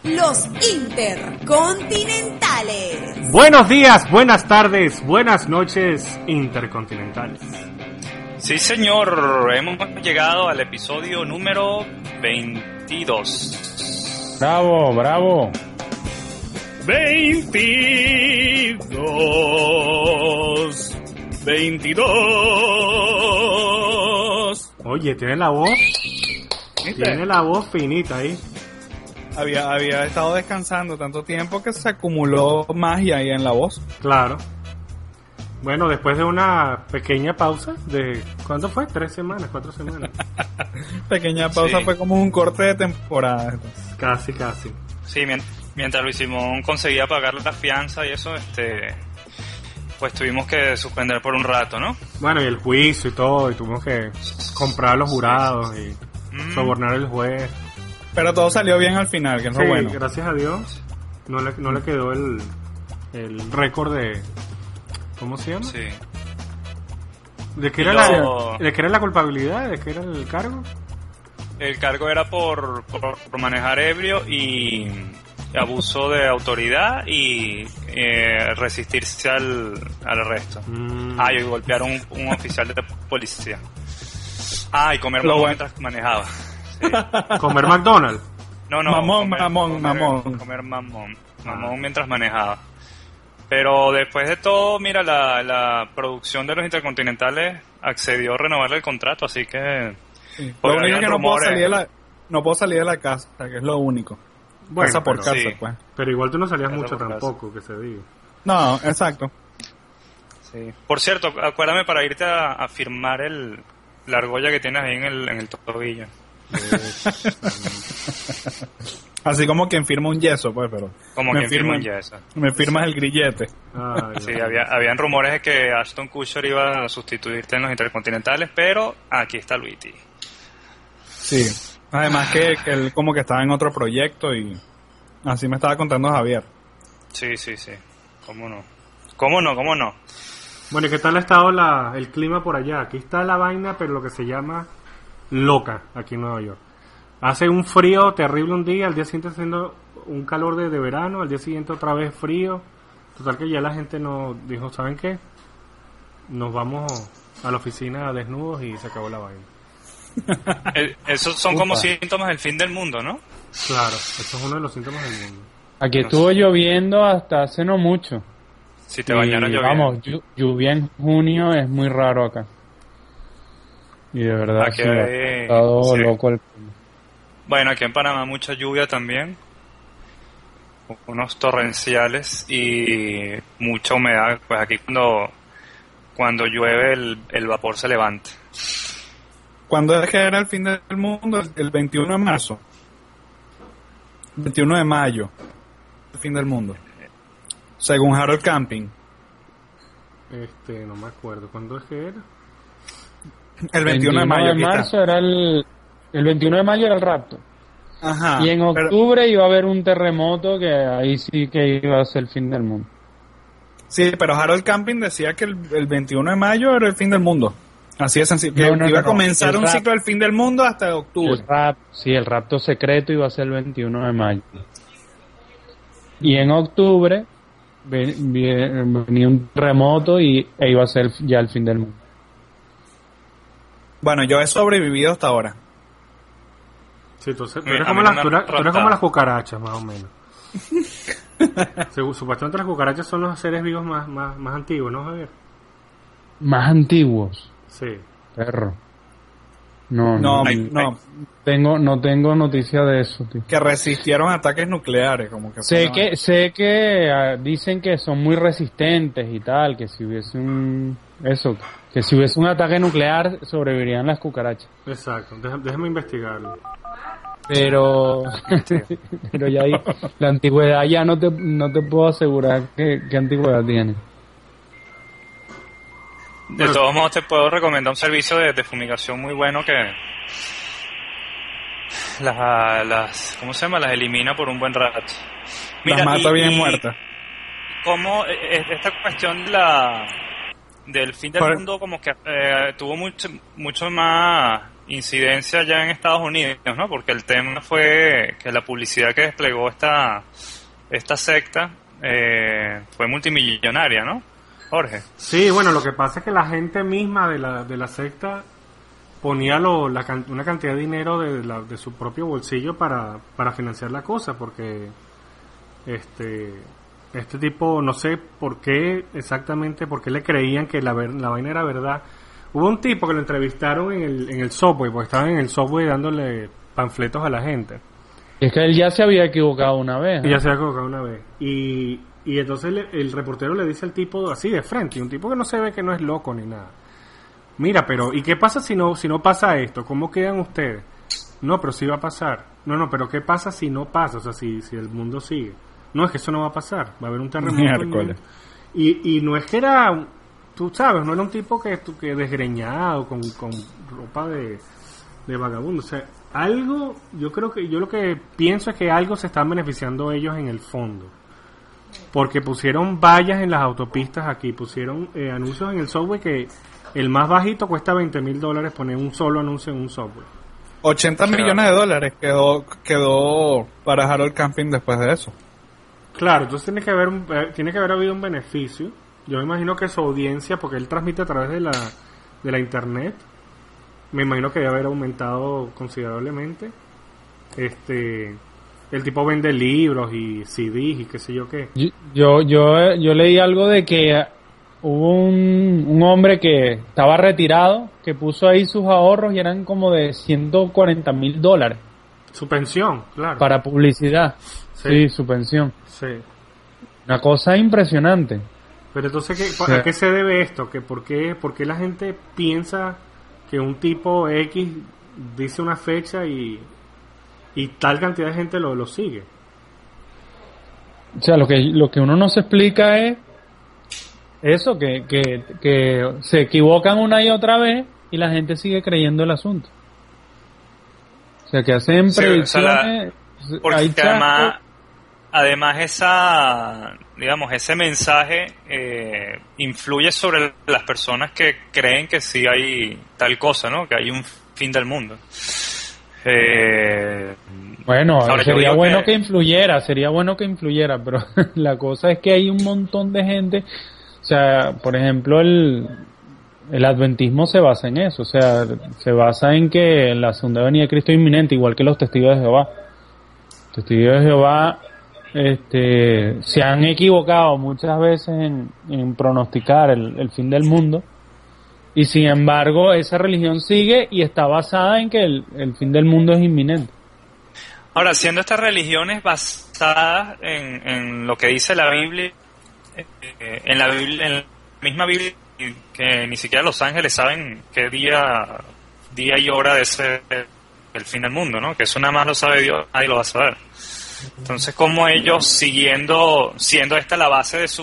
Los Intercontinentales. Buenos días, buenas tardes, buenas noches, Intercontinentales. Sí, señor, hemos llegado al episodio número 22. Bravo, bravo. 22. Oye, tiene la voz. ¿Viste? Tiene la voz finita ahí. Había estado descansando tanto tiempo que se acumuló magia ahí en la voz. Claro. Bueno, después de una pequeña pausa de... ¿Cuánto fue? 3 semanas, 4 semanas. Pequeña pausa, Sí. Fue como un corte de temporada. Casi. Sí, mientras Luis Simón conseguía pagar la fianza y eso, pues tuvimos que suspender por un rato, ¿no? Bueno, y el juicio y todo, y tuvimos que comprar a los jurados y sobornar al juez. Pero todo salió bien al final, que es lo Sí, bueno. gracias a Dios. No le quedó el récord de... ¿Cómo se llama? Sí. ¿De qué Y era, luego- ¿De qué era la culpabilidad? ¿De qué era el cargo? El cargo era por manejar ebrio y abuso de autoridad y resistirse al arresto. Y golpear a un oficial de policía. Y comer Lo mamón bueno. mientras manejaba. Sí. ¿Comer McDonald's? No, Mamón. Comer mamón mientras manejaba. Pero después de todo, mira, la producción de los Intercontinentales accedió a renovarle el contrato, así que... Sí. Lo Porque único es que habían rumores. no puedo salir de la casa, que es lo único. Bueno, casa por pero, casa, sí. pues. pero igual tú no salías Casa mucho por casa. tampoco, que se diga. No, exacto. Sí. Por cierto, acuérdame para irte a firmar la argolla que tienes ahí en el tobillo. Así como quien firma un yeso, pues, pero... Como me que firma ya eso. Me firmas el grillete. Ay, Sí, ay. habían rumores de que Ashton Kutcher iba a sustituirte en los Intercontinentales, pero aquí está Luigi. Sí. Además que él como que estaba en otro proyecto y... Así me estaba contando Javier. Sí. ¿Cómo no? Bueno, ¿y qué tal ha estado el clima por allá? Aquí está la vaina, pero lo que se llama loca, aquí en Nueva York. Hace un frío terrible un día, al día siguiente haciendo un calor de verano, al día siguiente otra vez frío. Total que ya la gente nos dijo, ¿saben qué? Nos vamos a la oficina desnudos y se acabó la vaina. Esos son como síntomas del fin del mundo, ¿no? Claro, eso es uno de los síntomas del mundo. Aquí estuvo lloviendo hasta hace no mucho. Si te bañaron Y, lloviendo. vamos, lluvia en junio es muy raro acá. Y de verdad, Aquí sí, hay- ha estado sí. loco el... Bueno, aquí en Panamá mucha lluvia también. Unos torrenciales y mucha humedad. Pues aquí cuando llueve el vapor se levanta. ¿Cuándo es que era el fin del mundo? El 21 de marzo. 21 de mayo. El fin del mundo. Según Harold Camping. No me acuerdo, ¿cuándo es que era? El 21 de mayo. aquí está. marzo era el 21 de mayo era el rapto. Ajá. Y en pero- octubre iba a haber un terremoto que ahí sí que iba a ser el fin del mundo. sí, pero Harold Camping decía que el 21 de mayo era el fin del mundo. Así de sencillo. Que No, iba a comenzar el un ciclo del fin del mundo hasta octubre. El rapto secreto iba a ser el 21 de mayo. Y en octubre venía un terremoto e iba a ser ya el fin del mundo. Bueno, yo he sobrevivido hasta ahora. Sí, tú eres A como mí no me han tú eres como raptado. las cucarachas, más o menos. Supuestamente las cucarachas son los seres vivos más antiguos, ¿no, Javier? Más antiguos, Sí. perro. No, No tengo noticia de eso, tío. que resistieron ataques nucleares, como que fue una- Sé que dicen que son muy resistentes y tal, que si hubiese un ataque nuclear sobrevivirían las cucarachas. Exacto, déjame investigarlo. Pero pero ya ahí la antigüedad ya no te puedo asegurar qué antigüedad tiene. De todos modos te puedo recomendar un servicio de fumigación muy bueno que ¿cómo se llama? Las elimina por un buen rato. Las mata bien muertas. Cómo esta cuestión del fin del Por- mundo como que tuvo mucho más incidencia ya en Estados Unidos, ¿no? Porque el tema fue que la publicidad que desplegó esta secta fue multimillonaria, ¿no, Jorge? Sí, bueno, lo que pasa es que la gente misma de la secta ponía una cantidad de dinero de su propio bolsillo para financiar la cosa, porque este tipo, no sé por qué exactamente, por qué le creían que la vaina era verdad. Hubo un tipo que lo entrevistaron en el subway, porque estaban en el subway dándole panfletos a la gente. Es que él ya se había equivocado una vez. Y ya se había equivocado una vez. Y entonces el reportero le dice al tipo así de frente, un tipo que no se ve que no es loco ni nada. Mira, pero ¿y qué pasa si no pasa esto? ¿Cómo quedan ustedes? No, pero sí va a pasar. No, pero ¿qué pasa si no pasa? O sea, si el mundo sigue. No, es que eso no va a pasar. Va a haber un terremoto. Y no es que era, tú sabes, no era un tipo que desgreñado, con ropa de vagabundo. O sea, algo, yo lo que pienso es que algo se están beneficiando ellos en el fondo. Porque pusieron vallas en las autopistas aquí, pusieron anuncios en el subway que el más bajito cuesta $20,000 poner un solo anuncio en un subway. 80 millones de dólares quedó para Harold Camping después de eso. Claro, entonces tiene que haber habido un beneficio. Yo me imagino que su audiencia, porque él transmite a través de la internet, me imagino que debe haber aumentado considerablemente. El tipo vende libros y CDs y qué sé yo qué. Yo leí algo de que hubo un hombre que estaba retirado, que puso ahí sus ahorros y eran como de $140,000. Su pensión, claro. Para publicidad. Sí, su pensión. Sí. Una cosa impresionante. Pero entonces, ¿a qué se debe esto? ¿Por qué la gente piensa que un tipo X dice una fecha y tal cantidad de gente lo sigue? O sea, lo que uno no se explica es eso, que se equivocan una y otra vez y la gente sigue creyendo el asunto. O sea, que hacen predicciones. Porque además ese mensaje influye sobre las personas que creen que sí hay tal cosa, ¿no? Que hay un fin del mundo. Bueno, sería bueno que influyera, pero la cosa es que hay un montón de gente. O sea, por ejemplo, el adventismo se basa en eso, o sea, se basa en que la segunda venida de Cristo es inminente, igual que los testigos de Jehová. Los testigos de Jehová se han equivocado muchas veces en pronosticar el fin del mundo, y sin embargo esa religión sigue y está basada en que el fin del mundo es inminente. Ahora, siendo estas religiones basadas en lo que dice la Biblia, en la misma Biblia, que ni siquiera los ángeles saben qué día y hora de ser el fin del mundo, ¿no? Que eso nada más lo sabe Dios, nadie lo va a saber. Entonces, como ellos siendo esta la base de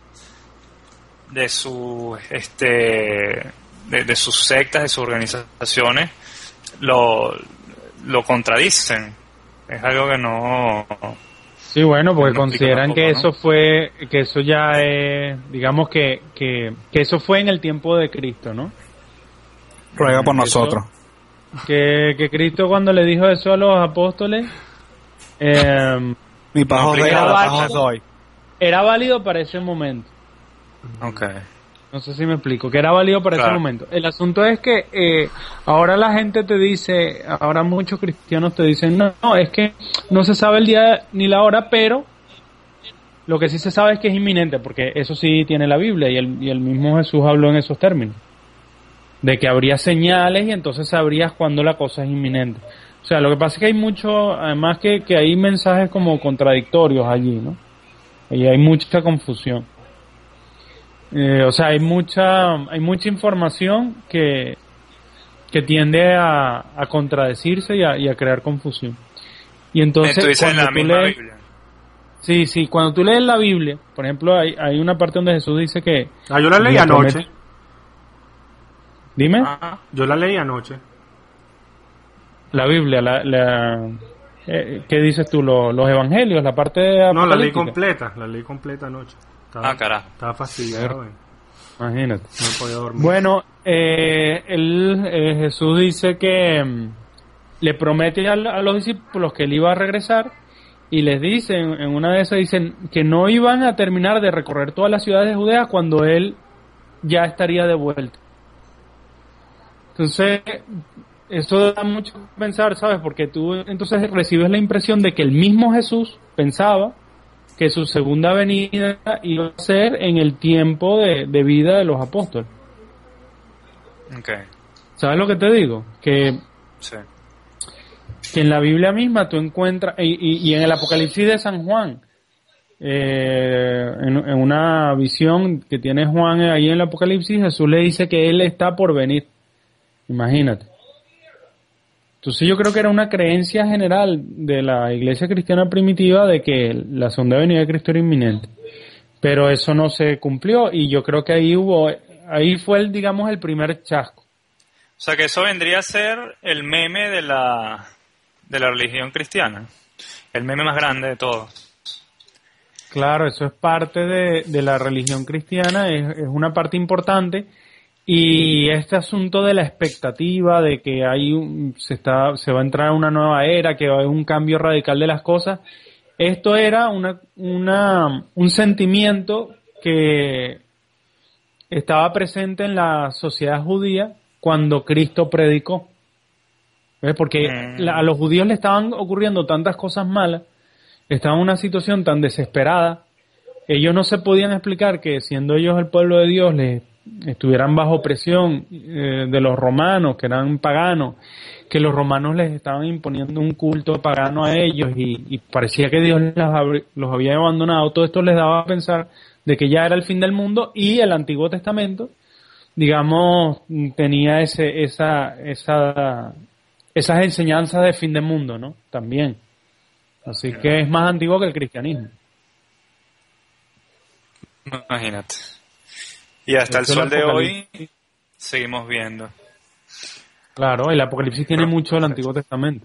sus sectas, de sus organizaciones, lo contradicen. Es algo que no. Sí, bueno, porque consideran que eso fue, que eso ya es, digamos que eso fue en el tiempo de Cristo, ¿no? Ruega por nosotros. Que Cristo cuando le dijo eso a los apóstoles, mi pajo era válido para ese momento. Okay. No sé si me explico, que era válido para ese momento. El asunto es que ahora la gente te dice, ahora muchos cristianos te dicen, no, es que no se sabe el día ni la hora, pero lo que sí se sabe es que es inminente, porque eso sí tiene la Biblia y el mismo Jesús habló en esos términos, de que habría señales y entonces sabrías cuándo la cosa es inminente. O sea, lo que pasa es que hay mucho, además que hay mensajes como contradictorios allí, ¿no? Y hay mucha confusión. O sea, hay mucha información que tiende a contradecirse y a crear confusión. Y entonces en la misma Biblia. Sí, cuando tú lees la Biblia, por ejemplo, hay una parte donde Jesús dice que... yo la leí anoche. Dime. Yo la leí anoche. La Biblia, ¿qué dices tú? Los evangelios, la parte de... No, la leí completa anoche. Carajo. Estaba fastidiado. Imagínate. No he podido dormir. Bueno, Jesús dice que le promete a los discípulos que él iba a regresar y les dice, en una de esas dicen que no iban a terminar de recorrer todas las ciudades de Judea cuando él ya estaría de vuelta. Entonces, eso da mucho que pensar, ¿sabes? Porque tú entonces recibes la impresión de que el mismo Jesús pensaba que su segunda venida iba a ser en el tiempo de vida de los apóstoles. Okay. ¿Sabes lo que te digo? Que en la Biblia misma tú encuentras, y en el Apocalipsis de San Juan, en una visión que tiene Juan ahí en el Apocalipsis, Jesús le dice que él está por venir. Imagínate. Entonces yo creo que era una creencia general de la iglesia cristiana primitiva de que la segunda venida de Cristo era inminente. Pero eso no se cumplió y yo creo que ahí fue digamos el primer chasco. O sea que eso vendría a ser el meme de la religión cristiana. El meme más grande de todos. Claro, eso es parte de la religión cristiana, es una parte importante. Y este asunto de la expectativa de que se va a entrar a una nueva era, que va a haber un cambio radical de las cosas, esto era un sentimiento que estaba presente en la sociedad judía cuando Cristo predicó. ¿Ves? Porque a los judíos le estaban ocurriendo tantas cosas malas, estaban en una situación tan desesperada, ellos no se podían explicar que siendo ellos el pueblo de Dios les estuvieran bajo presión de los romanos, que eran paganos, que los romanos les estaban imponiendo un culto pagano a ellos y parecía que Dios los había abandonado. Todo esto les daba a pensar de que ya era el fin del mundo y el Antiguo Testamento, digamos, tenía esas enseñanzas de fin del mundo, ¿no? También. Así que es más antiguo que el cristianismo. Imagínate. Y hasta el sol de hoy seguimos viendo. Claro, el Apocalipsis tiene mucho del Antiguo Testamento.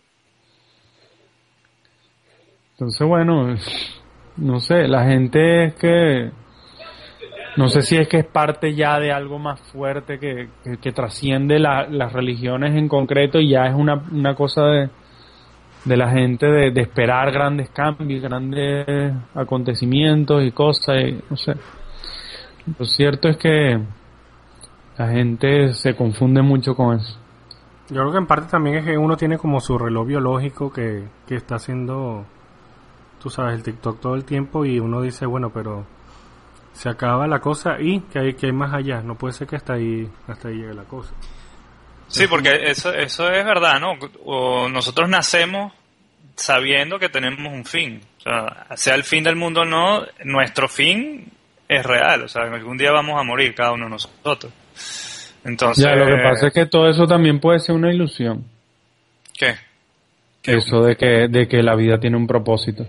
Entonces, bueno, no sé, la gente es que... No sé si es que es parte ya de algo más fuerte que trasciende las religiones en concreto y ya es una cosa de la gente de esperar grandes cambios, grandes acontecimientos y cosas, y no sé. Lo cierto es que la gente se confunde mucho con eso. Yo creo que en parte también es que uno tiene como su reloj biológico que está haciendo, tú sabes, el TikTok todo el tiempo y uno dice, bueno, pero se acaba la cosa y que hay más allá. No puede ser que hasta ahí llegue la cosa. Sí, porque eso es verdad, ¿no? O nosotros nacemos sabiendo que tenemos un fin. O sea el fin del mundo o no, nuestro fin es real, o sea, algún día vamos a morir cada uno de nosotros. Entonces, ya, lo que pasa es que todo eso también puede ser una ilusión. ¿Qué? Eso de que la vida tiene un propósito.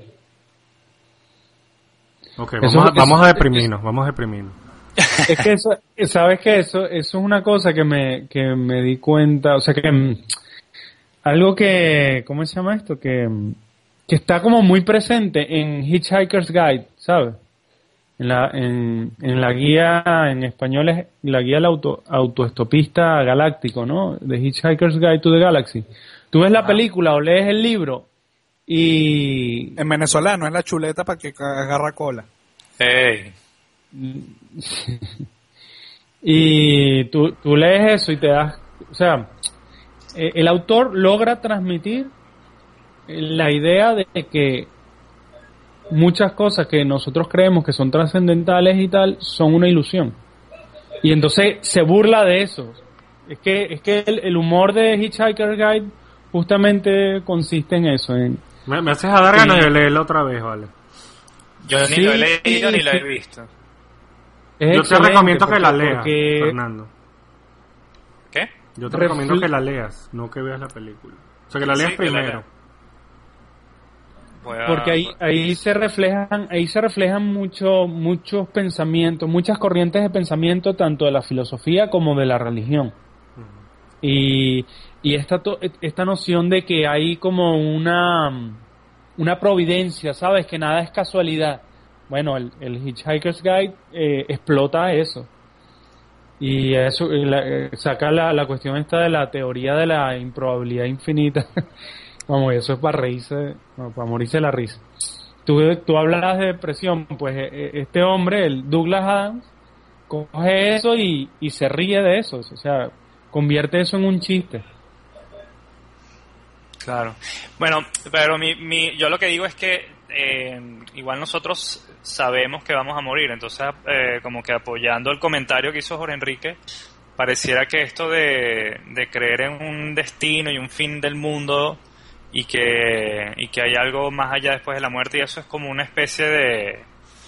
Okay, vamos a deprimirnos. Es que eso, sabes que eso es una cosa que me di cuenta, o sea que algo que, ¿cómo se llama esto? Que está como muy presente en Hitchhiker's Guide, ¿sabes? En la guía, en español es la guía del autoestopista galáctico, ¿no? The Hitchhiker's Guide to the Galaxy. Tú ves la película o lees el libro y... En venezolano es la chuleta para que agarra cola. ¡Ey! Y tú lees eso y te das... O sea, el autor logra transmitir la idea de que muchas cosas que nosotros creemos que son trascendentales y tal, son una ilusión. Y entonces se burla de eso. Es que el humor de Hitchhiker's Guide justamente consiste en eso. Me haces a dar ganas de leerlo otra vez, ¿vale? Yo ni lo he leído ni lo he visto. Yo te recomiendo que la leas, Fernando. ¿Qué? Yo te recomiendo que la leas, no que veas la película. O sea, que la leas primero. Porque ahí se reflejan muchos pensamientos, muchas corrientes de pensamiento, tanto de la filosofía como de la religión. Y esta noción de que hay como una providencia, ¿sabes? Que nada es casualidad. Bueno, el Hitchhiker's Guide explota eso. Y eso saca la cuestión esta de la teoría de la improbabilidad infinita. Vamos, eso es para reírse, no, para morirse de la risa. Tú hablas de depresión, pues este hombre, el Douglas Adams, coge eso y se ríe de eso, o sea, convierte eso en un chiste. Claro. Bueno, pero yo lo que digo es que igual nosotros sabemos que vamos a morir, entonces como que apoyando el comentario que hizo Jorge Enrique, pareciera que esto de creer en un destino y un fin del mundo y que hay algo más allá después de la muerte, y eso es como una especie de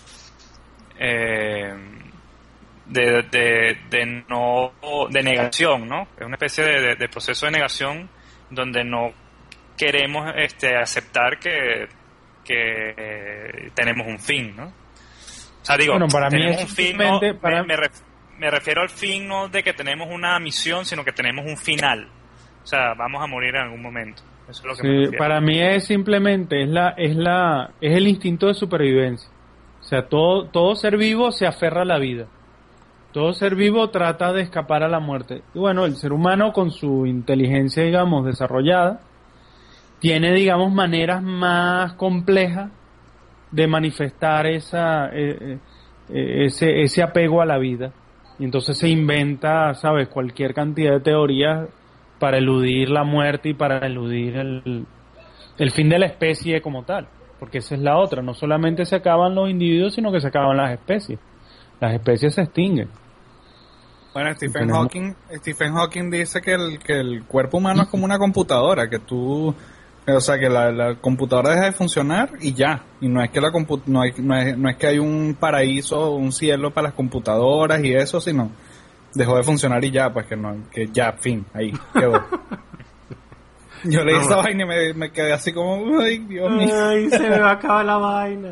negación, ¿no? Es una especie de proceso de negación donde no queremos aceptar que tenemos un fin, ¿no? O sea, digo, bueno, para mí es un fin, no, me refiero al fin no de que tenemos una misión, sino que tenemos un final. O sea, vamos a morir en algún momento. Eso es lo que me refiero. Para mí es simplemente es el instinto de supervivencia. O sea, todo ser vivo se aferra a la vida. Todo ser vivo trata de escapar a la muerte. Y bueno, el ser humano con su inteligencia, digamos, desarrollada, tiene, digamos, maneras más complejas de manifestar ese apego a la vida. Y entonces se inventa, ¿sabes?, cualquier cantidad de teorías para eludir la muerte y para eludir el fin de la especie como tal. Porque esa es la otra. No solamente se acaban los individuos, sino que se acaban las especies. Las especies se extinguen. Bueno, Stephen Hawking dice que el cuerpo humano es como una computadora, que tú... O sea, que la computadora deja de funcionar y ya. Y no es que no es que hay un paraíso o un cielo para las computadoras y eso, sino dejó de funcionar y ya, pues que ya, fin, ahí quedó. Yo leí esa vaina y me quedé así como, ay, Dios mío. Ay, se me va a acabar la vaina.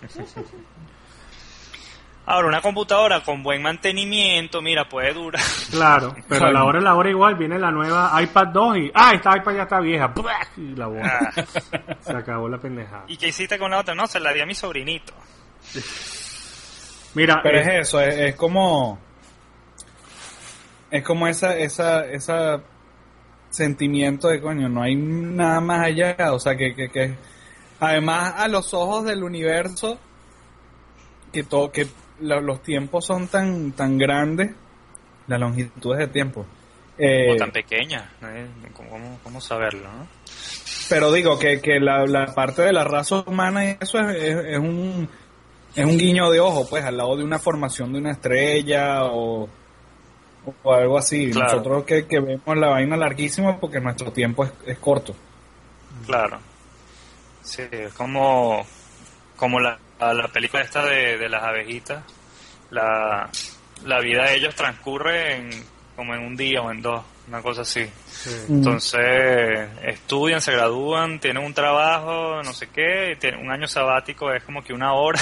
Ahora, una computadora con buen mantenimiento, mira, puede durar. Claro, pero a la hora igual viene la nueva iPad 2 y esta iPad ya está vieja. Y la bola. Se acabó la pendejada. ¿Y qué hiciste con la otra? No, se la di a mi sobrinito. Mira, pero es eso, es como esa sentimiento de coño, no hay nada más allá, o sea que además a los ojos del universo que los tiempos son tan grandes, las longitudes de tiempo. O tan pequeñas, ¿cómo saberlo, no? Pero digo que la parte de la raza humana, eso es un guiño de ojo, pues, al lado de una formación de una estrella o algo así. Claro. Nosotros que vemos la vaina larguísima porque nuestro tiempo es corto. Claro. Sí, es como la película esta de las abejitas. La vida de ellos transcurre como en un día o en dos, una cosa así. Sí. Entonces estudian, se gradúan, tienen un trabajo, no sé qué, tienen un año sabático, es como que una hora.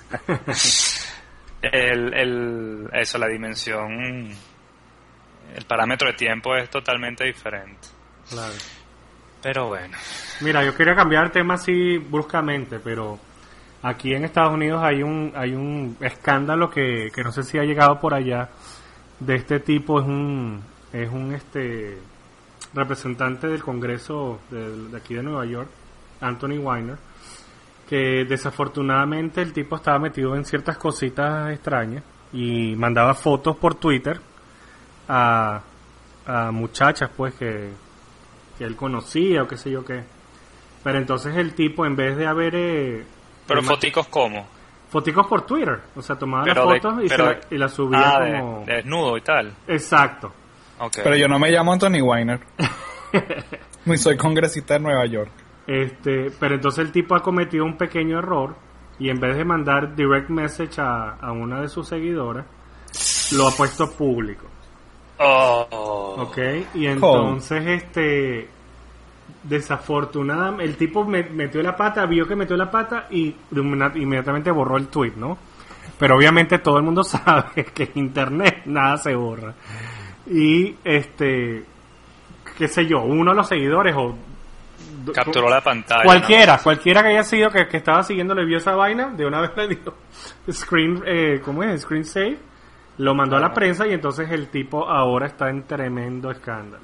La dimensión, el parámetro de tiempo es totalmente diferente. Claro. Pero bueno. Mira, yo quería cambiar el tema así bruscamente, pero aquí en Estados Unidos hay un escándalo que no sé si ha llegado por allá, de este tipo. Es un representante del Congreso de aquí de Nueva York, Anthony Weiner, que desafortunadamente el tipo estaba metido en ciertas cositas extrañas y mandaba fotos por Twitter a muchachas, pues, que él conocía o qué sé yo qué. Pero entonces el tipo, en vez de haber... ¿Pero foticos cómo? Foticos por Twitter, o sea, tomaba las fotos y las subía como... de desnudo y tal. Exacto. Okay. Pero yo no me llamo Anthony Weiner. Ni soy congresista de Nueva York. Pero entonces el tipo ha cometido un pequeño error y en vez de mandar direct message a una de sus seguidoras, lo ha puesto público. Ok, y entonces desafortunadamente el tipo metió la pata, vio que metió la pata y inmediatamente borró el tweet, ¿no? Pero obviamente todo el mundo sabe que en internet nada se borra. Y qué sé yo, uno de los seguidores capturó la pantalla, cualquiera que haya sido que estaba siguiendo, le vio esa vaina, de una vez le dio screen save lo mandó a la prensa y entonces el tipo ahora está en tremendo escándalo.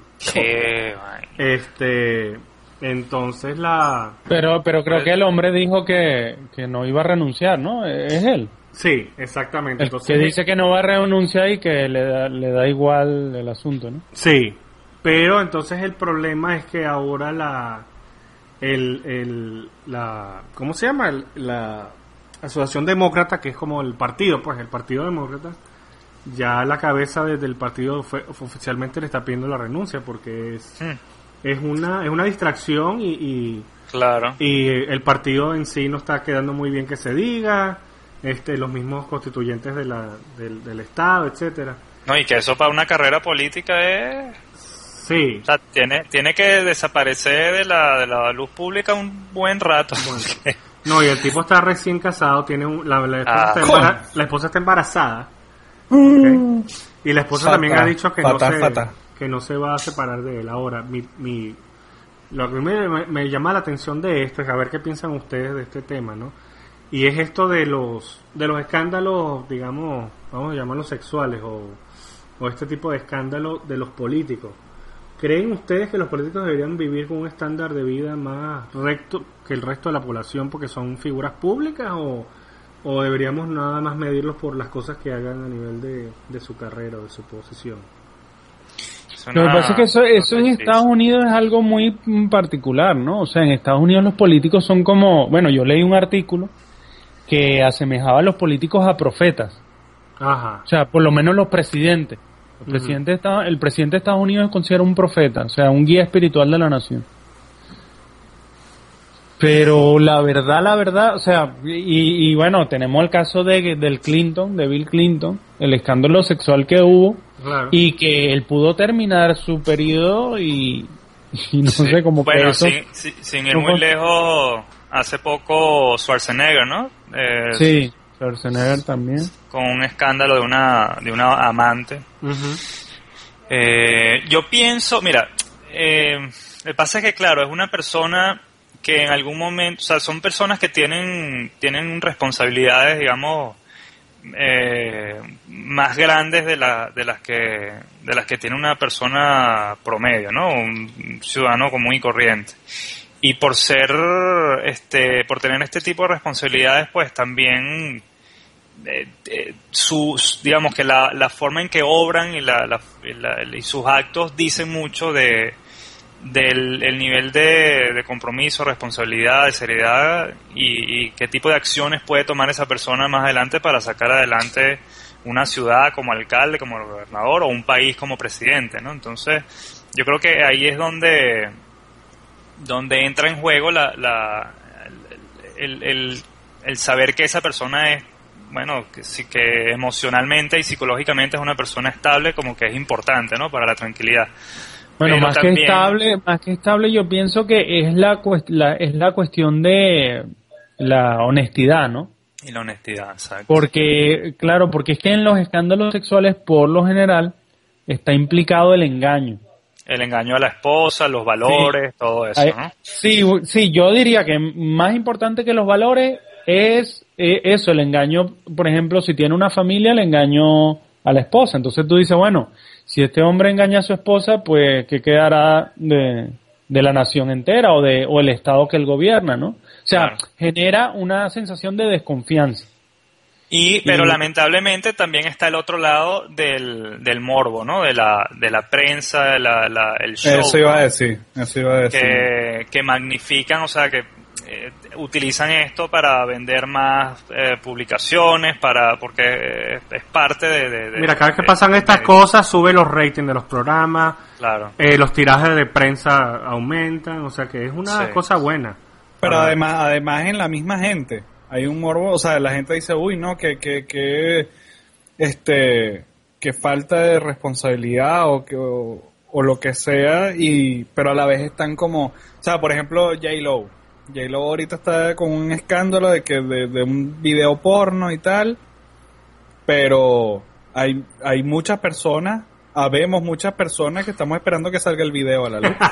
Entonces Pero creo que el hombre dijo que no iba a renunciar, ¿no? Es él. Sí, exactamente. Entonces, que dice que no va a renunciar y que le da igual el asunto, ¿no? Sí, pero entonces el problema es que ahora ¿cómo se llama? La Asociación Demócrata, que es como el partido demócrata, ya la cabeza del partido oficialmente le está pidiendo la renuncia porque es una distracción y claro, y el partido en sí no está quedando muy bien que se diga, los mismos constituyentes del estado, etcétera. No, y que eso para una carrera política es... Sí. O sea, tiene que desaparecer de la luz pública un buen rato. Bueno. No, y el tipo está recién casado, tiene la esposa está embarazada. ¿Okay? Y la esposa también ha dicho que no se va a separar de él. Ahora, lo que me llama la atención de esto es a ver qué piensan ustedes de este tema, ¿no? Y es esto de los escándalos, digamos, vamos a llamarlos sexuales o este tipo de escándalos de los políticos. ¿Creen ustedes que los políticos deberían vivir con un estándar de vida más recto que el resto de la población porque son figuras públicas o deberíamos nada más medirlos por las cosas que hagan a nivel de su carrera o de su posición? Lo que pasa es que eso en Estados Unidos es algo muy particular, ¿no? O sea, en Estados Unidos los políticos son como... Bueno, yo leí un artículo que asemejaba a los políticos a profetas. Ajá. O sea, por lo menos los presidentes. El presidente de Estados Unidos es considerado un profeta, o sea, un guía espiritual de la nación. Pero la verdad, o sea, y bueno, tenemos el caso de Bill Clinton, el escándalo sexual que hubo, claro, y que él pudo terminar su periodo y no sé cómo. Bueno, sin ir muy lejos, hace poco Schwarzenegger, ¿no? Sí, Schwarzenegger también. Con un escándalo de una amante. Yo pienso, mira, lo que pasa es que claro, es una persona que en algún momento, o sea, son personas que tienen responsabilidades, digamos, más grandes de las que tiene una persona promedio, ¿no? Un ciudadano común y corriente. Y por tener este tipo de responsabilidades, pues también digamos que la forma en que obran y sus actos dicen mucho del nivel de compromiso, responsabilidad, de seriedad y qué tipo de acciones puede tomar esa persona más adelante para sacar adelante una ciudad como alcalde, como gobernador o un país como presidente, ¿no? Entonces, yo creo que ahí es donde entra en juego el saber que esa persona es, bueno, que emocionalmente y psicológicamente es una persona estable, como que es importante, ¿no? Para la tranquilidad. Bueno, más que estable, yo pienso que es la cuestión de la honestidad, ¿no? Y la honestidad, exacto. Porque es que en los escándalos sexuales, por lo general, está implicado el engaño. El engaño a la esposa, los valores, sí, todo eso, ¿no? Sí, yo diría que más importante que los valores es eso, el engaño, por ejemplo, si tiene una familia, el engaño a la esposa. Entonces tú dices, bueno, si este hombre engaña a su esposa, pues ¿qué quedará de la nación entera o el estado que él gobierna, ¿no? O sea, claro, genera una sensación de desconfianza. Pero lamentablemente también está el otro lado del morbo, ¿no? De la prensa, el show. Eso iba a decir. Que magnifican, o sea, que utilizan esto para vender más publicaciones, porque es parte de mira, cada vez que pasan estas cosas sube los ratings de los programas, claro, los tirajes de prensa aumentan, o sea que es una cosa buena. Pero además en la misma gente hay un morbo, o sea, la gente dice, uy, no, que falta de responsabilidad o lo que sea, pero a la vez están como, o sea, por ejemplo, J-Lo ahorita está con un escándalo de un video porno y tal, pero hay muchas personas habemos muchas personas que estamos esperando que salga el video a la luz.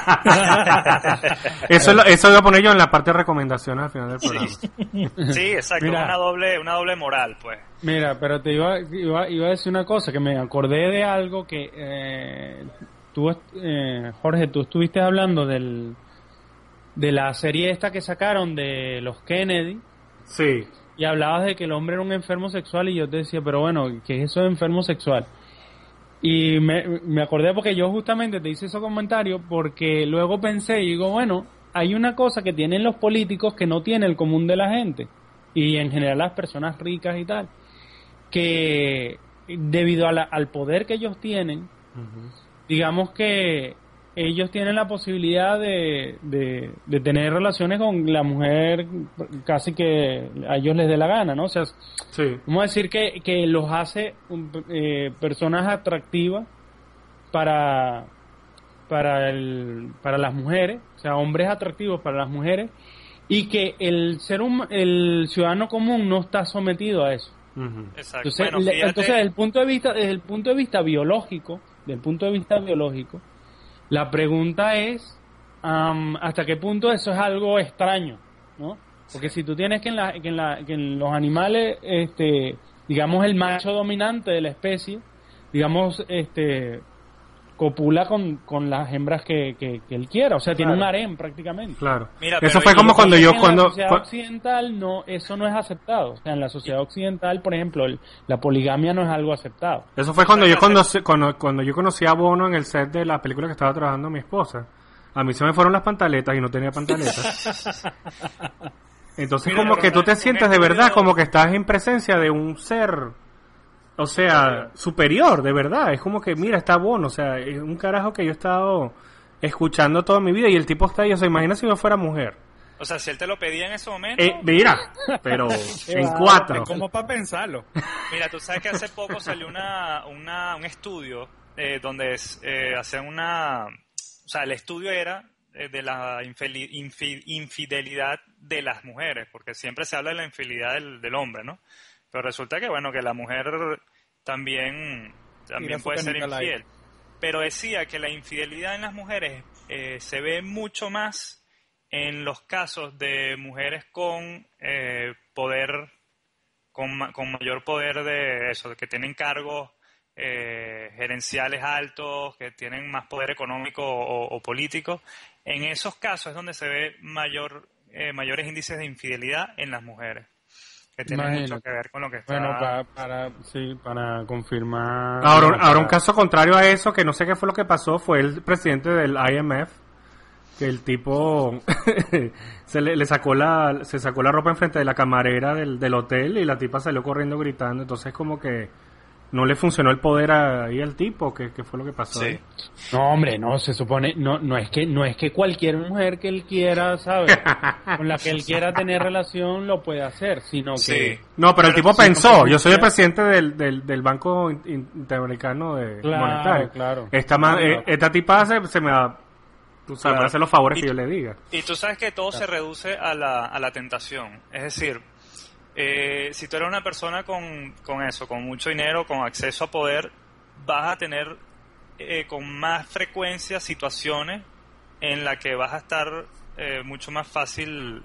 Eso iba a poner yo en la parte de recomendaciones al final del programa. Sí, exacto, Mira, una doble moral, pues. Mira, pero te iba a decir una cosa, que me acordé de algo que Jorge, tú estuviste hablando de la serie esta que sacaron de los Kennedy. Sí. Y hablabas de que el hombre era un enfermo sexual y yo te decía, pero bueno, ¿qué es eso de enfermo sexual? Y me acordé porque yo justamente te hice ese comentario porque luego pensé y digo, bueno, hay una cosa que tienen los políticos que no tiene el común de la gente y en general las personas ricas y tal, que debido al poder que ellos tienen, digamos que ellos tienen la posibilidad de tener relaciones con la mujer casi que a ellos les dé la gana, ¿no? O sea, sí. Vamos a decir que los hace personas atractivas para las mujeres, o sea, hombres atractivos para las mujeres, y que el ciudadano común no está sometido a eso. Exacto. Entonces, Bueno, entonces desde el punto de vista biológico, la pregunta es hasta qué punto eso es algo extraño, ¿no? Porque si tú tienes que en los animales, digamos, el macho dominante de la especie, digamos, copula con las hembras que él quiera, o sea, tiene un harem prácticamente. Claro. Mira, eso fue como cuando yo en la sociedad occidental eso no es aceptado. O sea, en la sociedad occidental, por ejemplo, la poligamia no es algo aceptado. Eso fue cuando yo conocí a Bono en el set de la película que estaba trabajando mi esposa. A mí se me fueron las pantaletas y no tenía pantaletas. Entonces, mira, como que tú te sientes de verdad como que estás en presencia de un ser, o sea, superior, de verdad. Es como que, mira, está Bono, o sea, es un carajo que yo he estado escuchando toda mi vida y el tipo está ahí, o sea, imagina si yo fuera mujer. O sea, si él te lo pedía en ese momento... Mira, pero en 4. ¿Cómo para pensarlo? Mira, tú sabes que hace poco salió un estudio donde hacían una... O sea, el estudio era de la infidelidad de las mujeres, porque siempre se habla de la infidelidad del hombre, ¿no? Pero resulta que, bueno, que la mujer también puede ser infiel. Pero decía que la infidelidad en las mujeres se ve mucho más en los casos de mujeres con poder, con mayor poder de eso, de que tienen cargos gerenciales altos, que tienen más poder económico o político. En esos casos es donde se ve mayores índices de infidelidad en las mujeres, que tienen mucho que ver con lo que está... Bueno, para confirmar... Ahora un caso contrario a eso, que no sé qué fue lo que pasó, fue el presidente del IMF, que el tipo se sacó la ropa enfrente de la camarera del hotel y la tipa salió corriendo gritando. Entonces como que no le funcionó el poder ahí al tipo. ¿Qué fue lo que pasó? Sí. Ahí? No, hombre, no, se supone, no es que cualquier mujer que él quiera, ¿sabes? Con la que él quiera tener relación lo puede hacer, sino que... Sí. No, pero el tipo pensó, yo soy el presidente del Banco Interamericano de Monetario. Claro. Esta tipa se me va... Tú sabes, me hace los favores que yo le diga. Y tú sabes que todo se reduce a la tentación. Es decir, si tú eres una persona con eso, con mucho dinero, con acceso a poder, vas a tener con más frecuencia situaciones en las que vas a estar mucho más fácil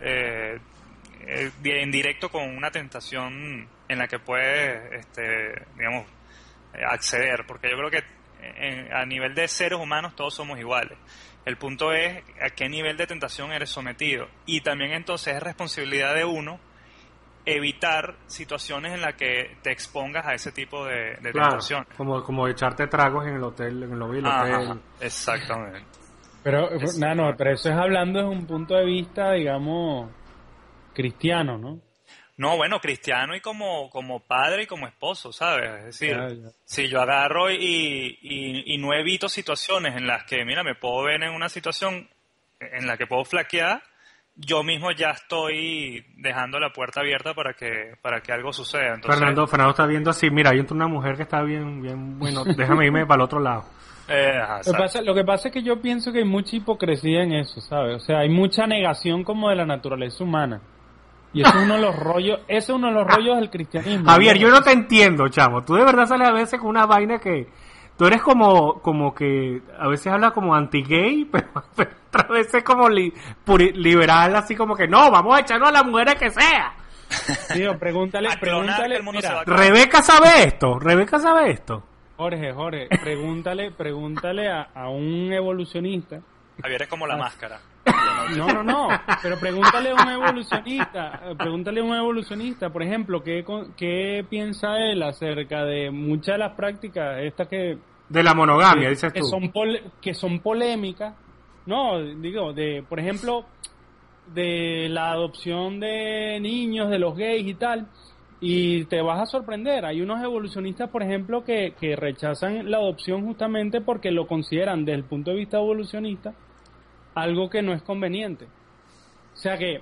en directo con una tentación en la que puedes, digamos, acceder. Porque yo creo que a nivel de seres humanos todos somos iguales. El punto es a qué nivel de tentación eres sometido. Y también entonces es responsabilidad de uno evitar situaciones en las que te expongas a ese tipo de tentaciones. Como echarte tragos en el hotel, en el lobby del hotel. Exactamente. Pero pero eso es hablando desde un punto de vista, digamos, cristiano, ¿no? No, bueno, cristiano y como padre y como esposo, ¿sabes? Es decir, si yo agarro y no evito situaciones en las que, mira, me puedo ver en una situación en la que puedo flaquear, yo mismo ya estoy dejando la puerta abierta para que algo suceda. Entonces, Fernando está viendo así, mira, hay una mujer que está bien, bueno, déjame irme para el otro lado. Lo que pasa es que yo pienso que hay mucha hipocresía en eso, ¿sabes? O sea, hay mucha negación como de la naturaleza humana. Y eso es uno de los rollos, del cristianismo. Javier, yo no te entiendo, chamo. Tú de verdad sales a veces con una vaina que tú eres como que a veces habla como anti-gay, pero otras veces como liberal, así como que no, vamos a echarnos a las mujeres que sea. Tío, pregúntale, mira, Rebeca sabe esto. Jorge, pregúntale a un evolucionista. Javier es como la máscara. No, pero pregúntale a un evolucionista, por ejemplo, ¿qué piensa él acerca de muchas de las prácticas estas que... De la monogamia, dices tú. Que son polémicas, no, digo, por ejemplo, de la adopción de niños, de los gays y tal, y te vas a sorprender. Hay unos evolucionistas, por ejemplo, que rechazan la adopción justamente porque lo consideran desde el punto de vista evolucionista algo que no es conveniente. O sea que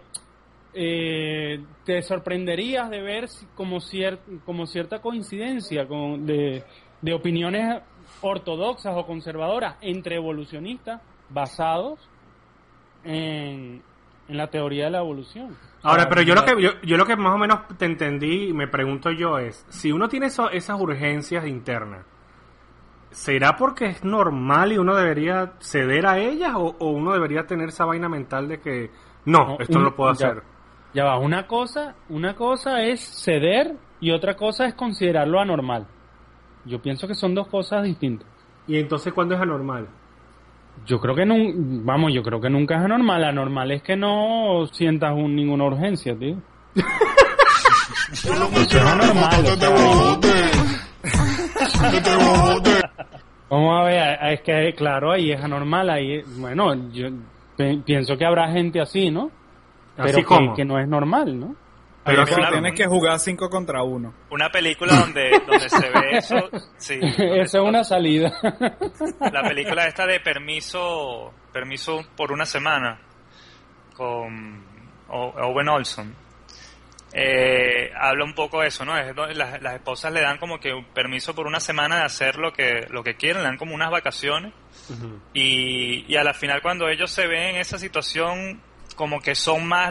te sorprenderías de ver como cierta coincidencia de opiniones ortodoxas o conservadoras entre evolucionistas basados en la teoría de la evolución. Ahora, pero yo lo que más o menos te entendí y me pregunto yo es, si uno tiene esas urgencias internas, ¿será porque es normal y uno debería ceder a ellas o uno debería tener esa vaina mental de que no, esto no lo puedo hacer? Ya va, una cosa es ceder y otra cosa es considerarlo anormal. Yo pienso que son dos cosas distintas. ¿Y entonces cuándo es anormal? Yo creo que nunca es anormal. Anormal es que no sientas ninguna urgencia, tío. Eso es anormal. Vamos a ver, es que claro, ahí es anormal, bueno, yo pienso que habrá gente así, ¿no? Pero que no es normal, ¿no? Pero sí, tienes que jugar 5 contra 1. Una película donde se ve eso, sí. Eso es una salida. La película esta de Permiso por una semana con Owen Olson. Habla un poco de eso, ¿no? Las esposas le dan como que un permiso por una semana de hacer lo que quieren, le dan como unas vacaciones. Uh-huh. Y a la final cuando ellos se ven en esa situación, como que son más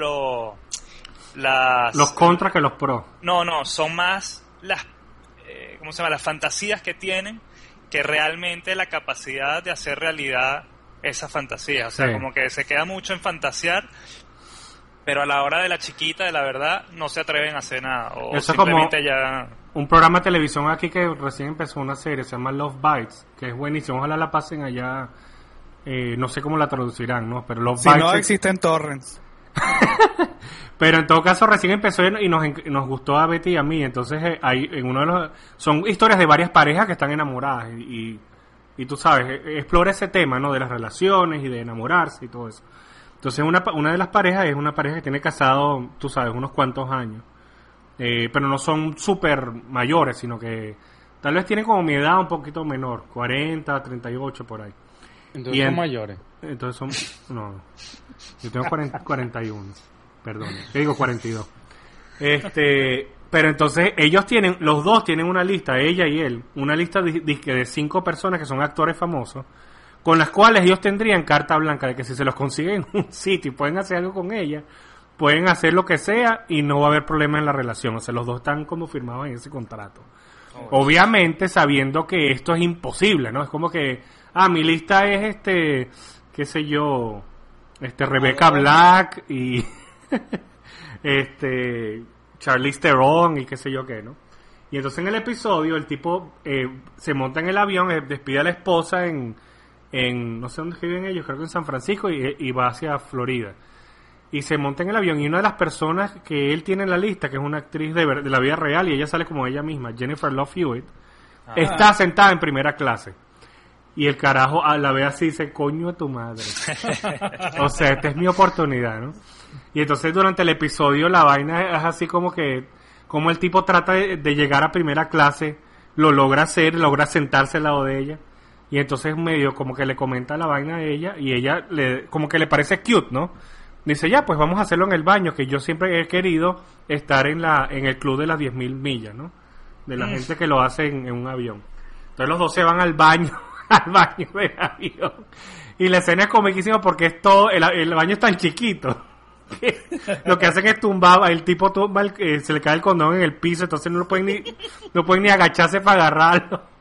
los contras que los pros. No, son más las las fantasías que tienen que realmente la capacidad de hacer realidad esas fantasías. O sea, sí, como que se queda mucho en fantasear, pero a la hora de la chiquita, de la verdad, no se atreven a hacer nada. O eso simplemente es como ya... un programa de televisión aquí que recién empezó una serie, se llama Love Bites, que es buenísimo. Ojalá la pasen allá. No sé cómo la traducirán, ¿no? Pero Love Bites... Si no existen torrents. Pero en todo caso recién empezó y nos gustó a Betty y a mí. Entonces hay en uno de los... Son historias de varias parejas que están enamoradas y tú sabes, explora ese tema, ¿no? De las relaciones y de enamorarse y todo eso. Entonces una de las parejas es una pareja que tiene casado, tú sabes, unos cuantos años. Pero no son súper mayores, sino que tal vez tienen como mi edad un poquito menor, 40, 38 por ahí. Entonces son mayores. Entonces son... No, yo tengo 41. Perdón, te digo 42. Pero entonces los dos tienen una lista, ella y él, una lista de 5 personas que son actores famosos, con las cuales ellos tendrían carta blanca de que si se los consiguen en un sitio y pueden hacer algo con ella, pueden hacer lo que sea y no va a haber problema en la relación. O sea, los dos están como firmados en ese contrato. Obviamente sabiendo que esto es imposible, ¿no? Es como que, mi lista es qué sé yo, Rebecca Black y Charlize Theron y qué sé yo qué, ¿no? Y entonces en el episodio el tipo se monta en el avión, despide a la esposa en no sé dónde viven ellos, creo que en San Francisco, y va hacia Florida. Y se monta en el avión y una de las personas que él tiene en la lista, que es una actriz de la vida real y ella sale como ella misma, Jennifer Love Hewitt, está sentada en primera clase. Y el carajo la ve así y dice, coño a tu madre. O sea, esta es mi oportunidad, ¿no? Y entonces durante el episodio la vaina es así como el tipo trata de llegar a primera clase, lo logra logra sentarse al lado de ella. Y entonces medio como que le comenta la vaina a ella y ella como que le parece cute, ¿no? Dice, ya, pues vamos a hacerlo en el baño, que yo siempre he querido estar en el club de las 10.000 millas, ¿no? De la gente que lo hace en un avión. Entonces los dos se van al baño del avión. Y la escena es comiquísima porque es todo, el baño es tan chiquito. Lo que hacen es tumbar, el tipo tumba, se le cae el condón en el piso, entonces no pueden ni agacharse para agarrarlo.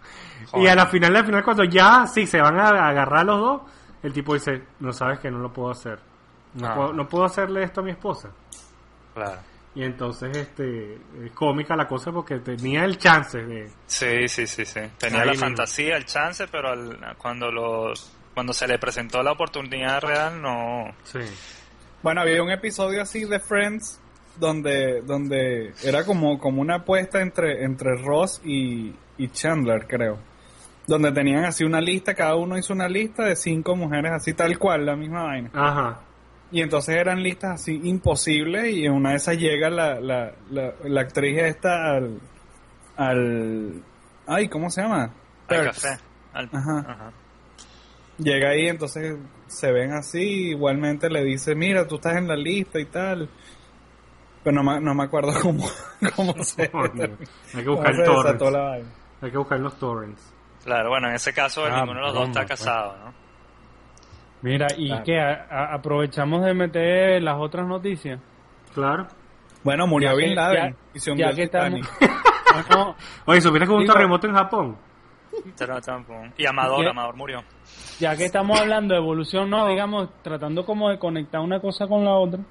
Y a la final, cuando ya sí se van a agarrar los dos, el tipo dice, no sabes que no lo puedo hacer. No puedo hacerle esto a mi esposa. Claro. Y entonces es cómica la cosa porque tenía el chance de... Sí. Tenía la fantasía, el chance, pero cuando se le presentó la oportunidad real, no... Sí. Bueno, había un episodio así de Friends donde era como una apuesta entre Ross y Chandler, creo. Donde tenían así una lista, cada uno hizo una lista de 5 mujeres así tal cual, la misma vaina. Ajá. Y entonces eran listas así imposibles y en una de esas llega la actriz esta al ay, ¿cómo se llama? Al café. Ajá. Llega ahí, entonces se ven así, igualmente le dice, mira, tú estás en la lista y tal. Pero no me acuerdo cómo se... Hay que buscar el torrents. Hay que buscar los torrents. Claro, bueno, en ese caso ninguno de los dos está casado, ¿no? Mira, ¿y claro. ¿Qué? ¿Aprovechamos de meter las otras noticias? Claro. Bueno, murió Bin Laden. Ya que estamos... Oye, ¿supiste que hubo un terremoto en Japón? Y Amador murió. Ya que estamos hablando de evolución, no, digamos, tratando como de conectar una cosa con la otra,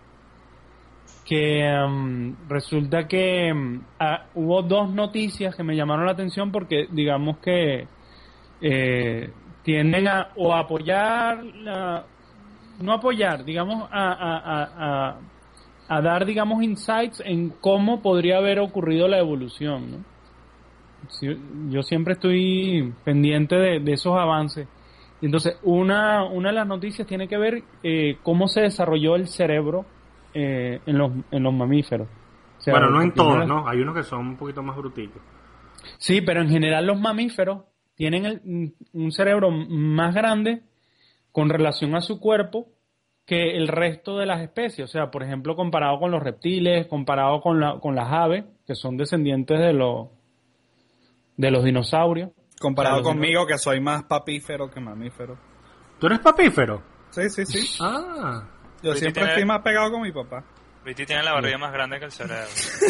que resulta que hubo 2 noticias que me llamaron la atención porque, digamos que tienden a apoyar, no apoyar, digamos, a dar, digamos, insights en cómo podría haber ocurrido la evolución, ¿no? Sí, yo siempre estoy pendiente de esos avances. Entonces, una de las noticias tiene que ver cómo se desarrolló el cerebro en los mamíferos. O sea, bueno, no en todos, ¿no? Hay unos que son un poquito más bruticos. Sí, pero en general los mamíferos tienen un cerebro más grande con relación a su cuerpo que el resto de las especies. O sea, por ejemplo, comparado con los reptiles, comparado con las aves, que son descendientes de los dinosaurios. Comparado conmigo, que soy más papífero que mamífero. ¿Tú eres papífero? Sí. Ah. Yo siempre estoy más pegado con mi papá. Viti tiene la barriga más grande que el cerebro.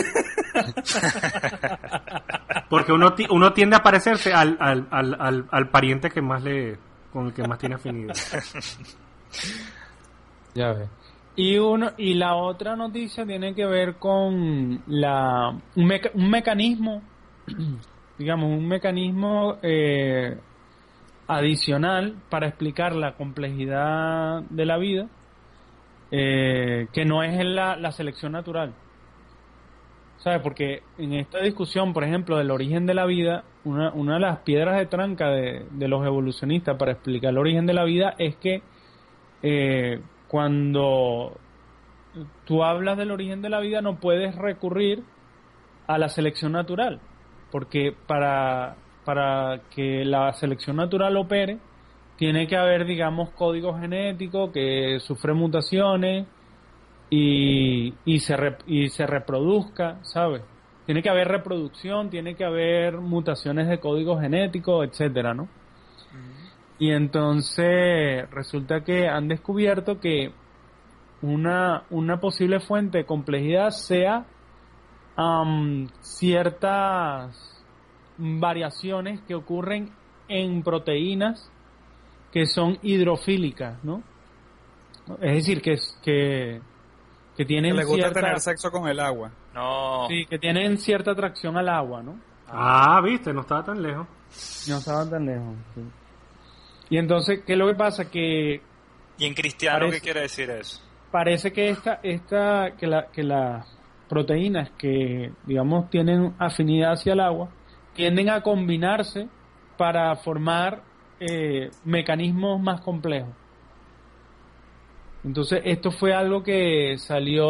Porque uno tiende a parecerse al pariente que más con el que más tiene afinidad. Ya ves. Y la otra noticia tiene que ver con un mecanismo, digamos, un mecanismo adicional para explicar la complejidad de la vida, que no es la selección natural. ¿Sabes? Porque en esta discusión, por ejemplo, del origen de la vida, una de las piedras de tranca de los evolucionistas para explicar el origen de la vida es que cuando tú hablas del origen de la vida no puedes recurrir a la selección natural, porque para que la selección natural opere tiene que haber, digamos, código genético que sufre mutaciones y se reproduzca, ¿sabes? Tiene que haber reproducción, tiene que haber mutaciones de código genético, etcétera, ¿no? Y entonces resulta que han descubierto que una posible fuente de complejidad sea ciertas variaciones que ocurren en proteínas que son hidrofílicas, ¿no? Es decir, que tienen que les gusta tener sexo con el agua. No. Sí, que tienen cierta atracción al agua, ¿no? Viste, no estaba tan lejos. No estaba tan lejos, sí. Y entonces, ¿qué es lo que pasa? ¿Y en cristiano qué quiere decir eso? Parece que las proteínas que, digamos, tienen afinidad hacia el agua, tienden a combinarse para formar mecanismos más complejos. Entonces, esto fue algo que salió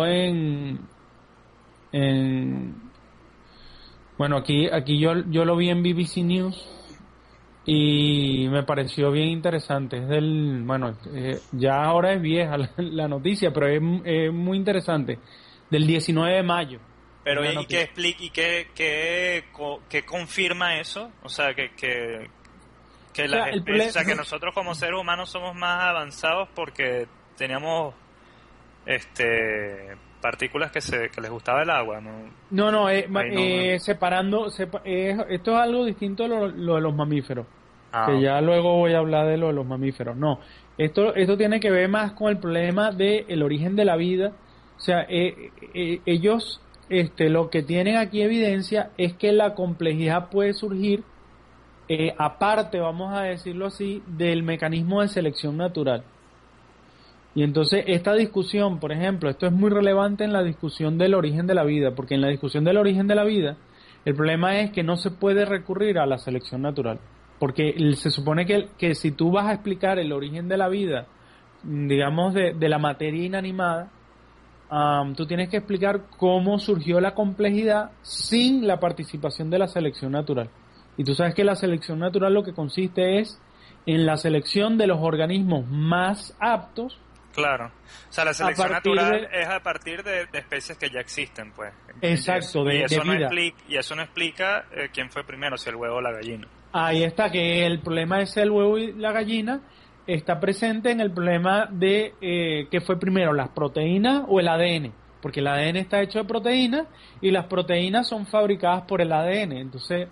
bueno, aquí yo lo vi en BBC News y me pareció bien interesante. Ya ahora es vieja la noticia, pero es muy interesante. Del 19 de mayo. Pero ¿y qué explica y qué confirma eso? O sea, que nosotros como seres humanos somos más avanzados porque teníamos partículas que les gustaba el agua, ¿no? No, separando, esto es algo distinto a lo de los mamíferos, que ya luego voy a hablar de lo de los mamíferos. No, esto tiene que ver más con el problema del origen de la vida. O sea, ellos, lo que tienen aquí evidencia es que la complejidad puede surgir aparte, vamos a decirlo así, del mecanismo de selección natural. Y entonces esta discusión, por ejemplo, esto es muy relevante en la discusión del origen de la vida, porque en la discusión del origen de la vida, el problema es que no se puede recurrir a la selección natural, porque se supone que si tú vas a explicar el origen de la vida, digamos de la materia inanimada, tú tienes que explicar cómo surgió la complejidad sin la participación de la selección natural. Y tú sabes que la selección natural lo que consiste es en la selección de los organismos más aptos. Claro. O sea, la selección natural es a partir de especies que ya existen, pues. Exacto, y eso vida. Y eso no explica quién fue primero, si el huevo o la gallina. Ahí está, que el problema es el huevo y la gallina está presente en el problema de qué fue primero, las proteínas o el ADN. Porque el ADN está hecho de proteínas y las proteínas son fabricadas por el ADN. Entonces,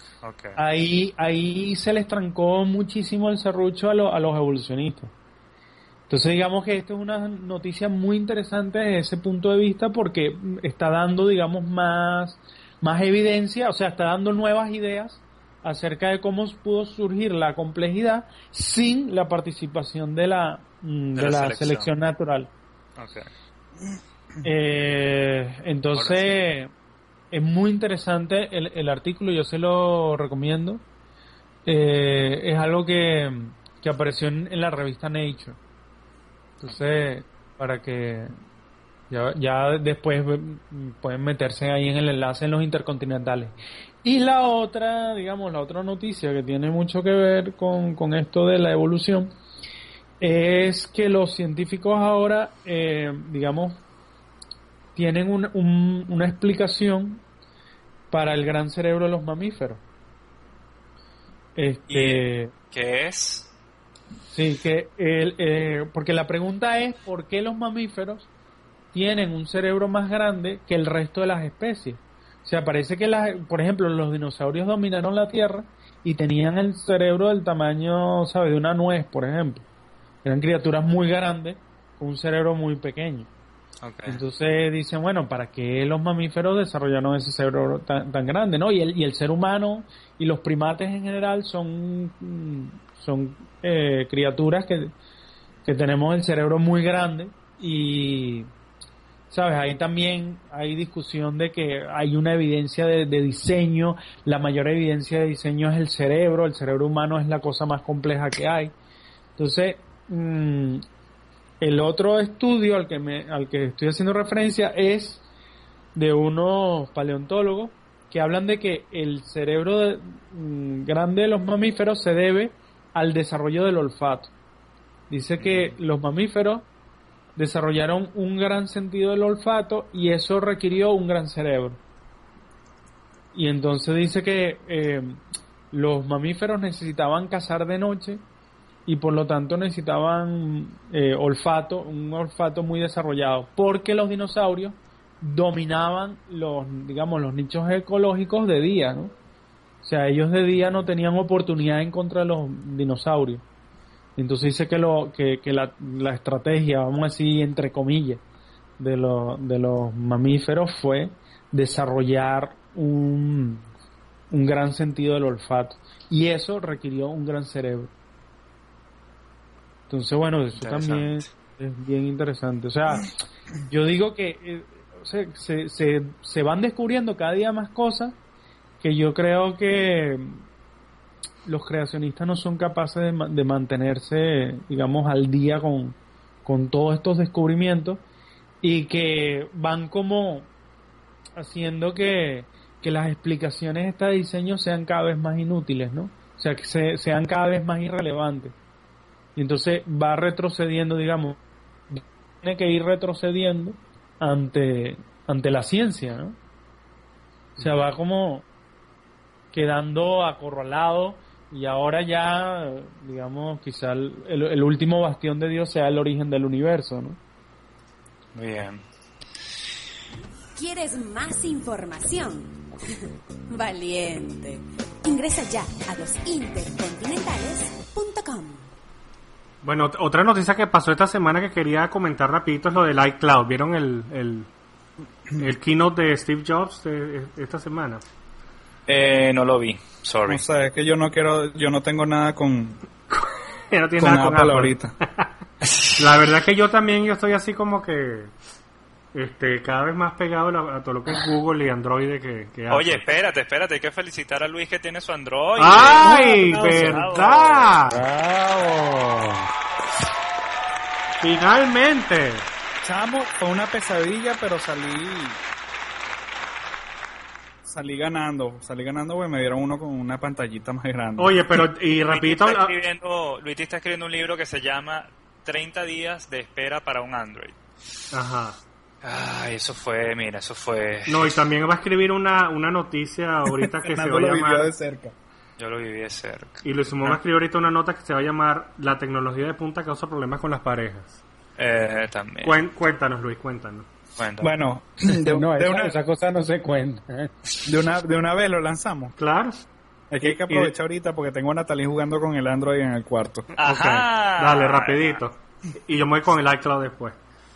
ahí se les trancó muchísimo el serrucho a los evolucionistas. Entonces digamos que esto es una noticia muy interesante desde ese punto de vista porque está dando, digamos, más evidencia, o sea, está dando nuevas ideas acerca de cómo pudo surgir la complejidad sin la participación de la selección natural. Entonces es muy interesante el artículo, yo se lo recomiendo. Es algo que apareció en la revista Nature. Entonces, para que ya después pueden meterse ahí en el enlace en los intercontinentales. Y la otra noticia que tiene mucho que ver con esto de la evolución es que los científicos ahora, tienen una explicación para el gran cerebro de los mamíferos. ¿Y qué es? Sí, porque la pregunta es ¿por qué los mamíferos tienen un cerebro más grande que el resto de las especies? O sea, parece que por ejemplo, los dinosaurios dominaron la Tierra y tenían el cerebro del tamaño, ¿sabes?, de una nuez, por ejemplo. Eran criaturas muy grandes con un cerebro muy pequeño. Entonces dicen, bueno, ¿para qué los mamíferos desarrollaron ese cerebro tan grande, no? Y el ser humano y los primates en general son criaturas que tenemos el cerebro muy grande y, ¿sabes? Ahí también hay discusión de que hay una evidencia de diseño. La mayor evidencia de diseño es el cerebro humano es la cosa más compleja que hay. Entonces, el otro estudio al que estoy haciendo referencia es de unos paleontólogos que hablan de que el cerebro grande de los mamíferos se debe al desarrollo del olfato. Dice que los mamíferos desarrollaron un gran sentido del olfato y eso requirió un gran cerebro. Y entonces dice que los mamíferos necesitaban cazar de noche y por lo tanto necesitaban un olfato muy desarrollado, porque los dinosaurios dominaban los nichos ecológicos de día, ¿no? O sea, ellos de día no tenían oportunidad en contra de los dinosaurios. Entonces dice que la estrategia, vamos a decir entre comillas, de los mamíferos fue desarrollar un gran sentido del olfato y eso requirió un gran cerebro. Entonces, bueno, eso también es bien interesante. O sea, yo digo que se van descubriendo cada día más cosas que yo creo que los creacionistas no son capaces de mantenerse, digamos, al día con todos estos descubrimientos y que van como haciendo que las explicaciones de este diseño sean cada vez más inútiles, ¿no? O sea, que sean cada vez más irrelevantes. Y entonces va retrocediendo, digamos, tiene que ir retrocediendo ante la ciencia, ¿no? O sea, va como quedando acorralado y ahora ya, digamos, quizá el último bastión de Dios sea el origen del universo, ¿no? Muy bien. ¿Quieres más información? Valiente. Ingresa ya a losintercontinentales.com. Bueno, otra noticia que pasó esta semana que quería comentar rapidito es lo del iCloud. ¿Vieron el keynote de Steve Jobs de esta semana? No lo vi, sorry. O sea, es que yo no tengo nada con No tiene nada con Apple ahorita. La verdad es que yo estoy así como que cada vez más pegado a todo lo que es Google y Android que Oye, Apple. espérate, hay que felicitar a Luis que tiene su Android. ¡Ay, verdad! ¡Bravo! Finalmente. Chamo, fue una pesadilla, pero salí ganando porque me dieron uno con una pantallita más grande. Oye, pero y rapidito Luis está escribiendo un libro que se llama 30 días de espera para un Android. Ajá. Ay, eso fue. No, y también va a escribir una noticia ahorita que se va a llamar. de cerca. Yo lo viví de cerca. Y Luis Simón va a escribir ahorita una nota que se va a llamar La tecnología de punta causa problemas con las parejas. También. Cuéntanos, Luis, cuéntanos. Bueno, esa cosa no se cuenta. de una vez lo lanzamos. Claro. Es que hay que aprovechar ahorita porque tengo a Natalie jugando con el Android en el cuarto. Ajá. Okay. Dale, rapidito. Y yo me voy con el iCloud después.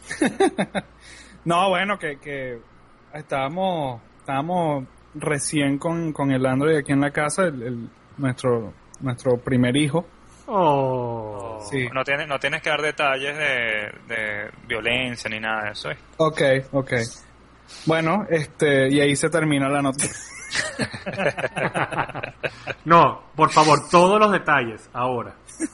No, bueno, que estábamos recién con el Android aquí en la casa, nuestro primer hijo. Oh. Sí. No tienes que dar detalles de violencia ni nada de eso. Ok. Bueno, y ahí se termina la nota. No, por favor, todos los detalles, ahora.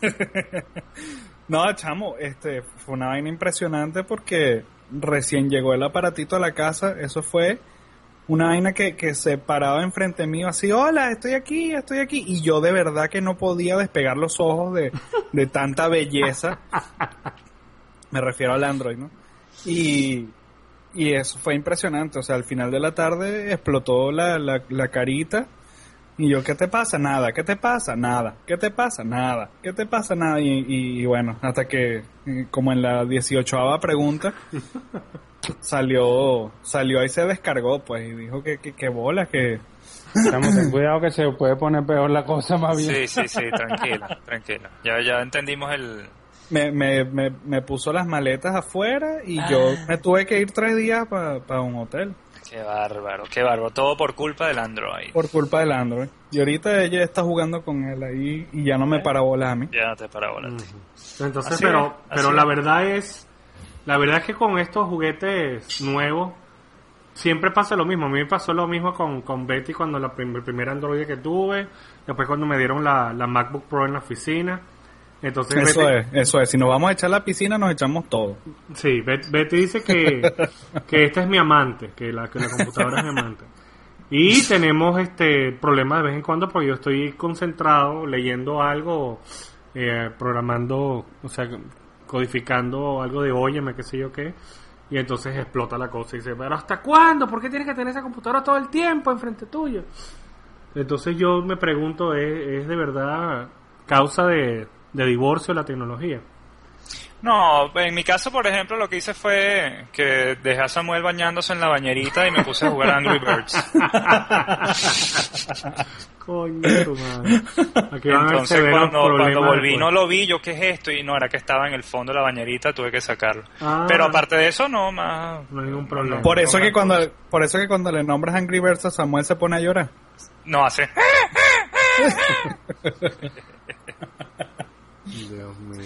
No, chamo, fue una vaina impresionante porque recién llegó el aparatito a la casa, eso fue una vaina que se paraba enfrente mío así, hola, estoy aquí, y yo de verdad que no podía despegar los ojos de tanta belleza. Me refiero al Android, ¿no? Y eso fue impresionante, o sea, al final de la tarde explotó la carita. Y yo, ¿qué te pasa? Nada. ¿Qué te pasa? Nada. ¿Qué te pasa? Nada. ¿Qué te pasa? Nada. Y bueno, hasta que, como en la 18ª pregunta, salió y se descargó, pues, y dijo que bola, que... Estamos ten cuidado que se puede poner peor la cosa más bien. Sí, tranquila. Ya entendimos el... Me puso las maletas afuera y yo me tuve que ir 3 días para un hotel. Qué bárbaro. Todo por culpa del Android. Por culpa del Android. Y ahorita ella está jugando con él ahí y ya no me para bola a mí. Ya no te para bola a ti. Entonces, Así pero es. la verdad es que con estos juguetes nuevos siempre pasa lo mismo. A mí me pasó lo mismo con Betty cuando el primer Android que tuve, después cuando me dieron la MacBook Pro en la oficina. Entonces Eso es. Si nos vamos a echar a la piscina, nos echamos todo. Sí, Betty dice que esta es mi amante, que la computadora es mi amante. Y tenemos problemas de vez en cuando porque yo estoy concentrado leyendo algo, programando, o sea, codificando algo de óyeme, qué sé yo qué. Y entonces explota la cosa y dice, pero ¿hasta cuándo? ¿Por qué tienes que tener esa computadora todo el tiempo enfrente tuyo? Entonces yo me pregunto, ¿es de verdad causa de divorcio la tecnología? No, en mi caso, por ejemplo, lo que hice fue que dejé a Samuel bañándose en la bañerita y me puse a jugar Angry Birds. Coño, tu madre. Aquí van a Entonces, ver cuando volví después. no lo vi, yo ¿qué es esto? Y no, era que estaba en el fondo de la bañerita, tuve que sacarlo. Ah. Pero aparte de eso, no, más... No hay ningún problema. Por eso que cuando le nombras Angry Birds a Samuel se pone a llorar. No hace... Dios mío.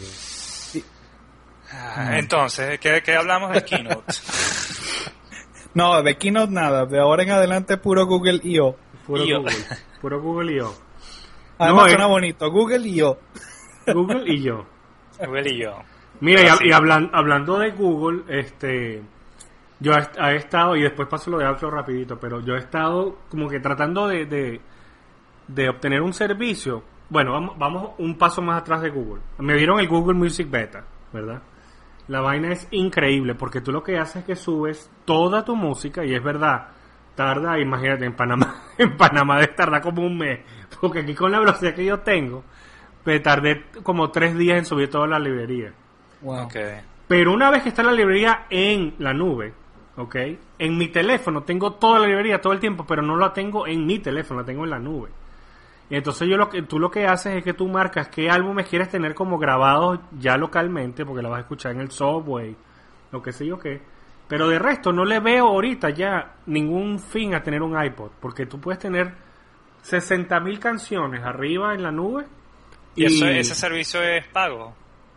Entonces, ¿qué hablamos de Keynote? No, de Keynote nada. De ahora en adelante puro Google I.O. Puro Google y yo. Además suena bonito. Google I.O. Google y yo. Google y yo. Mira, y hablando de Google, yo he estado, y después paso lo de Outlook rapidito, pero yo he estado como que tratando de obtener un servicio. Bueno, vamos un paso más atrás de Google. Me dieron el Google Music Beta, ¿verdad? La vaina es increíble porque tú lo que haces es que subes toda tu música y es verdad, tarda, imagínate, en Panamá debe tardar como un mes, porque aquí con la velocidad que yo tengo, me tardé como 3 días en subir toda la librería. Wow. Okay. Pero una vez que está la librería en la nube, ¿ok? En mi teléfono tengo toda la librería todo el tiempo, pero no la tengo en mi teléfono, la tengo en la nube. Y entonces tú lo que haces es que tú marcas qué álbumes quieres tener como grabados ya localmente, porque la vas a escuchar en el subway, lo que sé yo qué. Pero de resto no le veo ahorita ya ningún fin a tener un iPod, porque tú puedes tener 60.000 canciones arriba en la nube. ¿Y ese servicio es pago?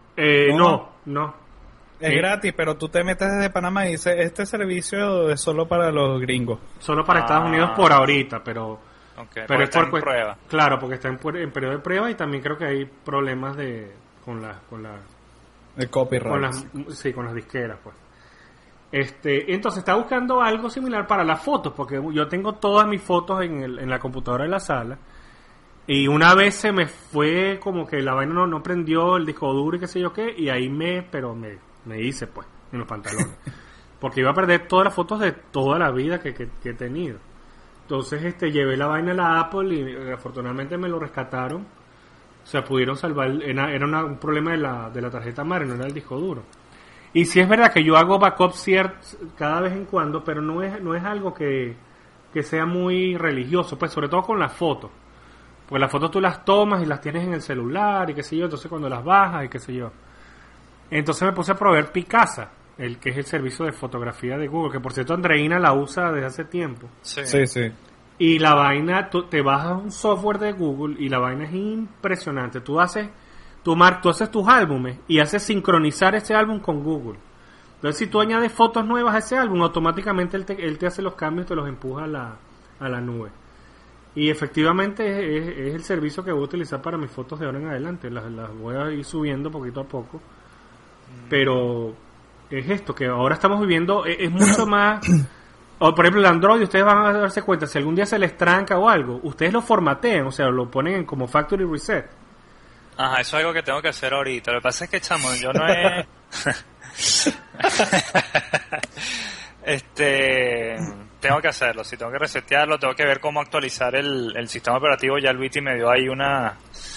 No. Es gratis, pero tú te metes desde Panamá y dices, este servicio es solo para los gringos. Solo para Estados Unidos por ahorita, pero es por prueba. Claro, porque está en periodo de prueba y también creo que hay problemas con el copyright. Con las disqueras, pues. Entonces está buscando algo similar para las fotos, porque yo tengo todas mis fotos en la computadora de la sala. Y una vez se me fue como que la vaina no prendió el disco duro y qué sé yo qué, y ahí me hice pues en los pantalones. Porque iba a perder todas las fotos de toda la vida que he tenido. Entonces llevé la vaina a la Apple y afortunadamente me lo rescataron. O sea, pudieron salvar, era un problema de la tarjeta madre, no era el disco duro. Y sí es verdad que yo hago backups cada vez en cuando, pero no es algo que sea muy religioso, pues sobre todo con las fotos. Porque las fotos tú las tomas y las tienes en el celular y qué sé yo, entonces cuando las bajas y qué sé yo. Entonces me puse a probar Picasa, que es el servicio de fotografía de Google, que por cierto Andreina la usa desde hace tiempo. Sí. Y la vaina, te bajas un software de Google y la vaina es impresionante. Tú haces tus álbumes y haces sincronizar ese álbum con Google. Entonces si tú añades fotos nuevas a ese álbum, automáticamente él te hace los cambios y te los empuja a la nube. Y efectivamente es el servicio que voy a utilizar para mis fotos de ahora en adelante. Las voy a ir subiendo poquito a poco. Pero es esto, que ahora estamos viviendo, es mucho más... O por ejemplo el Android, ustedes van a darse cuenta, si algún día se les tranca o algo, ustedes lo formatean, o sea, lo ponen como factory reset. Ajá, eso es algo que tengo que hacer ahorita. Lo que pasa es que, chamo, yo no he... tengo que hacerlo, si tengo que resetearlo, tengo que ver cómo actualizar el sistema operativo. Ya Luigi me dio ahí unas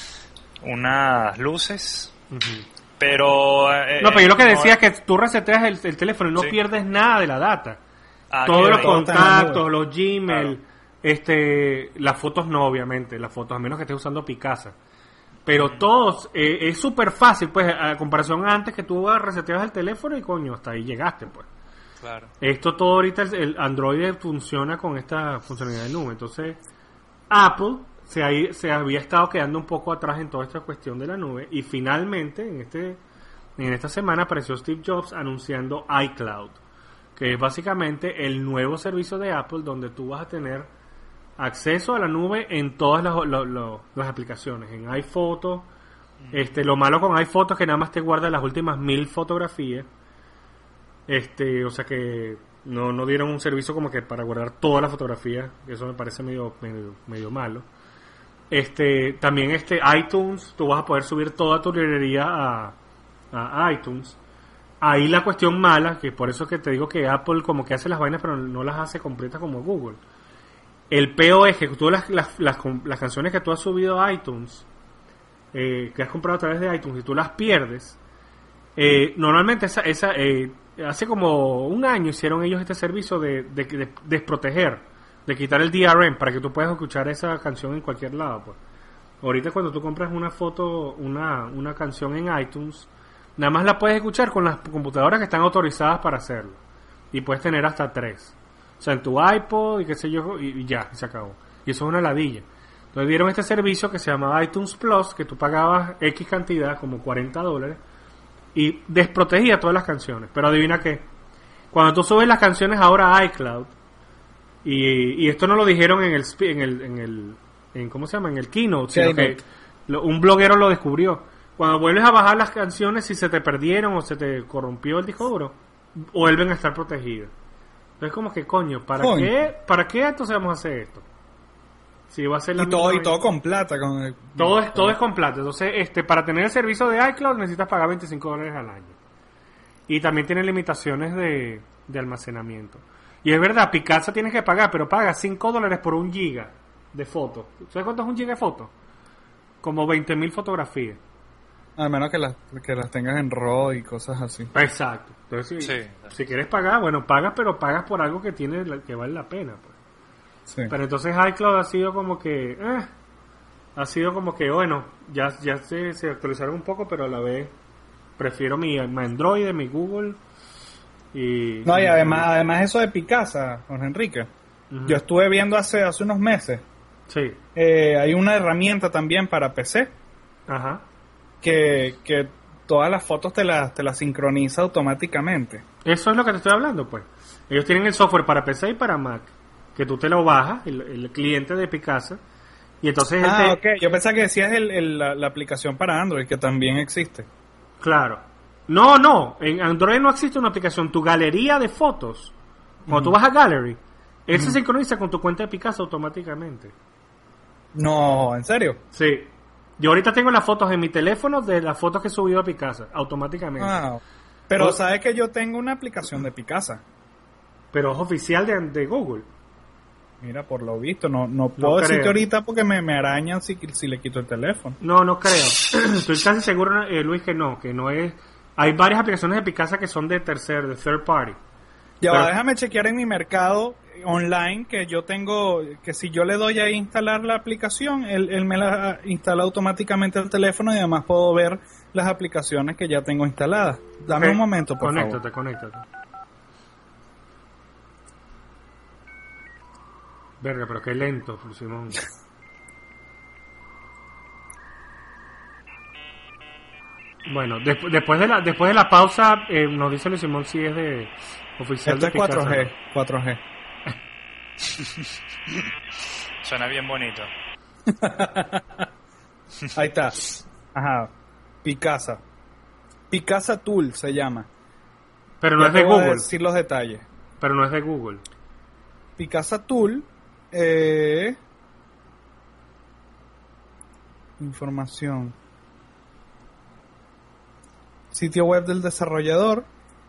luces. Uh-huh. Pero pero yo lo que decía es que tú reseteas el teléfono y no pierdes nada de la data. Todos los contactos, los Gmail, claro. Las fotos no, obviamente, las fotos, a menos que estés usando Picasa. Pero todos, es súper fácil, pues, a comparación antes que tú reseteabas el teléfono y coño, hasta ahí llegaste, pues. Claro. Esto todo ahorita, el Android funciona con esta funcionalidad de nube. Entonces, Apple se había estado quedando un poco atrás en toda esta cuestión de la nube y finalmente, en esta semana apareció Steve Jobs anunciando iCloud, que es básicamente el nuevo servicio de Apple donde tú vas a tener acceso a la nube en todas las aplicaciones, en iPhoto. Lo malo con iPhoto es que nada más te guarda las últimas 1000 fotografías. O sea que no dieron un servicio como que para guardar todas las fotografías. Eso me parece medio malo. También iTunes, tú vas a poder subir toda tu librería a iTunes. Ahí la cuestión mala, que por eso que te digo que Apple como que hace las vainas pero no las hace completas como Google. El peo es que tú las canciones que tú has subido a iTunes, que has comprado a través de iTunes, y tú las pierdes, normalmente hace como un año hicieron ellos este servicio de desproteger, de quitar el DRM para que tú puedas escuchar esa canción en cualquier lado, pues. Ahorita cuando tú compras una canción en iTunes, nada más la puedes escuchar con las computadoras que están autorizadas para hacerlo. Y puedes tener hasta 3. O sea, en tu iPod y qué sé yo, y ya, se acabó. Y eso es una ladilla. Entonces dieron este servicio que se llamaba iTunes Plus, que tú pagabas X cantidad, como $40, y desprotegía todas las canciones. Pero adivina qué. Cuando tú subes las canciones ahora a iCloud, y esto no lo dijeron ¿cómo se llama? En el keynote, sino que un bloguero lo descubrió. Cuando vuelves a bajar las canciones, si se te perdieron o se te corrompió el disco duro, vuelven a estar protegidas. Entonces como que coño, ¿para qué entonces vamos a hacer esto? Si va a ser y todo con plata. Todo es con plata. Entonces, para tener el servicio de iCloud necesitas pagar $25 al año. Y también tiene limitaciones de almacenamiento. Y es verdad, Picasa tienes que pagar, pero paga $5 por 1 giga de fotos. ¿Sabes cuánto es 1 giga de fotos? Como 20.000 fotografías. A menos que las tengas en RAW y cosas así. Exacto. Entonces, si quieres pagar, bueno, pagas, pero pagas por algo que que vale la pena, pues. Sí. Pero entonces iCloud ha sido como que, bueno, ya se actualizaron un poco, pero a la vez prefiero mi Android, mi Google y además eso de Picasa, Jorge Enrique. Uh-huh. Yo estuve viendo hace unos meses. Sí. Hay una herramienta también para PC. Ajá. Que todas las fotos te las sincroniza automáticamente. Eso es lo que te estoy hablando, pues. Ellos tienen el software para PC y para Mac, que tú te lo bajas, el cliente de Picasa, y entonces... ok. Yo pensaba que decías la aplicación para Android, que también existe. Claro. No, en Android no existe una aplicación. Tu galería de fotos, cuando tú vas a Gallery, él se sincroniza con tu cuenta de Picasa automáticamente. No, ¿en serio? Sí. Yo ahorita tengo las fotos en mi teléfono de las fotos que he subido a Picasa, automáticamente. Pero sabes que yo tengo una aplicación de Picasa. Pero es oficial de Google. Mira, por lo visto, no puedo decirte ahorita porque me arañan si le quito el teléfono. No creo. Estoy casi seguro, Luis, que no es... Hay varias aplicaciones de Picasa que son de third party. Déjame chequear en mi mercado online que yo tengo, que si yo le doy a instalar la aplicación, él me la instala automáticamente al teléfono y además puedo ver las aplicaciones que ya tengo instaladas. Dame un momento, por favor. Conéctate. Verga, pero qué lento, Simón. Bueno, después de la pausa nos dice Luis Simón si es de oficial. Esto de es Picasa, 4G. Suena bien bonito. Ahí está. Ajá. Picasa Tool se llama. Pero no es de Google. Voy a decir los detalles. Pero no es de Google. Picasa Tool. Información. Sitio web del desarrollador.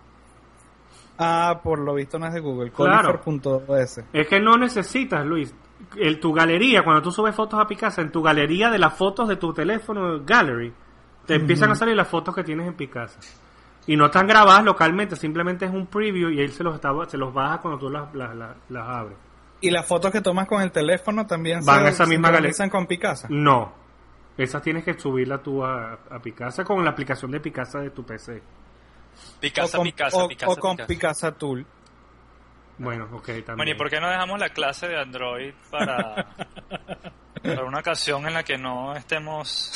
Por lo visto no es de Google. Claro. Colifer.es. Es que no necesitas, Luis. Tu galería, cuando tú subes fotos a Picasa, en tu galería de las fotos de tu teléfono Gallery, te empiezan a salir las fotos que tienes en Picasa. Y no están grabadas localmente, simplemente es un preview y él se los baja cuando tú las abres. ¿Y las fotos que tomas con el teléfono también van a esa misma galería con Picasa? No. Esas tienes que subirla tú a Picasa con la aplicación de Picasa de tu PC. Picasa o con Picasa Tool. Bueno, ok, también. Bueno, ¿y por qué no dejamos la clase de Android para una ocasión en la que no estemos...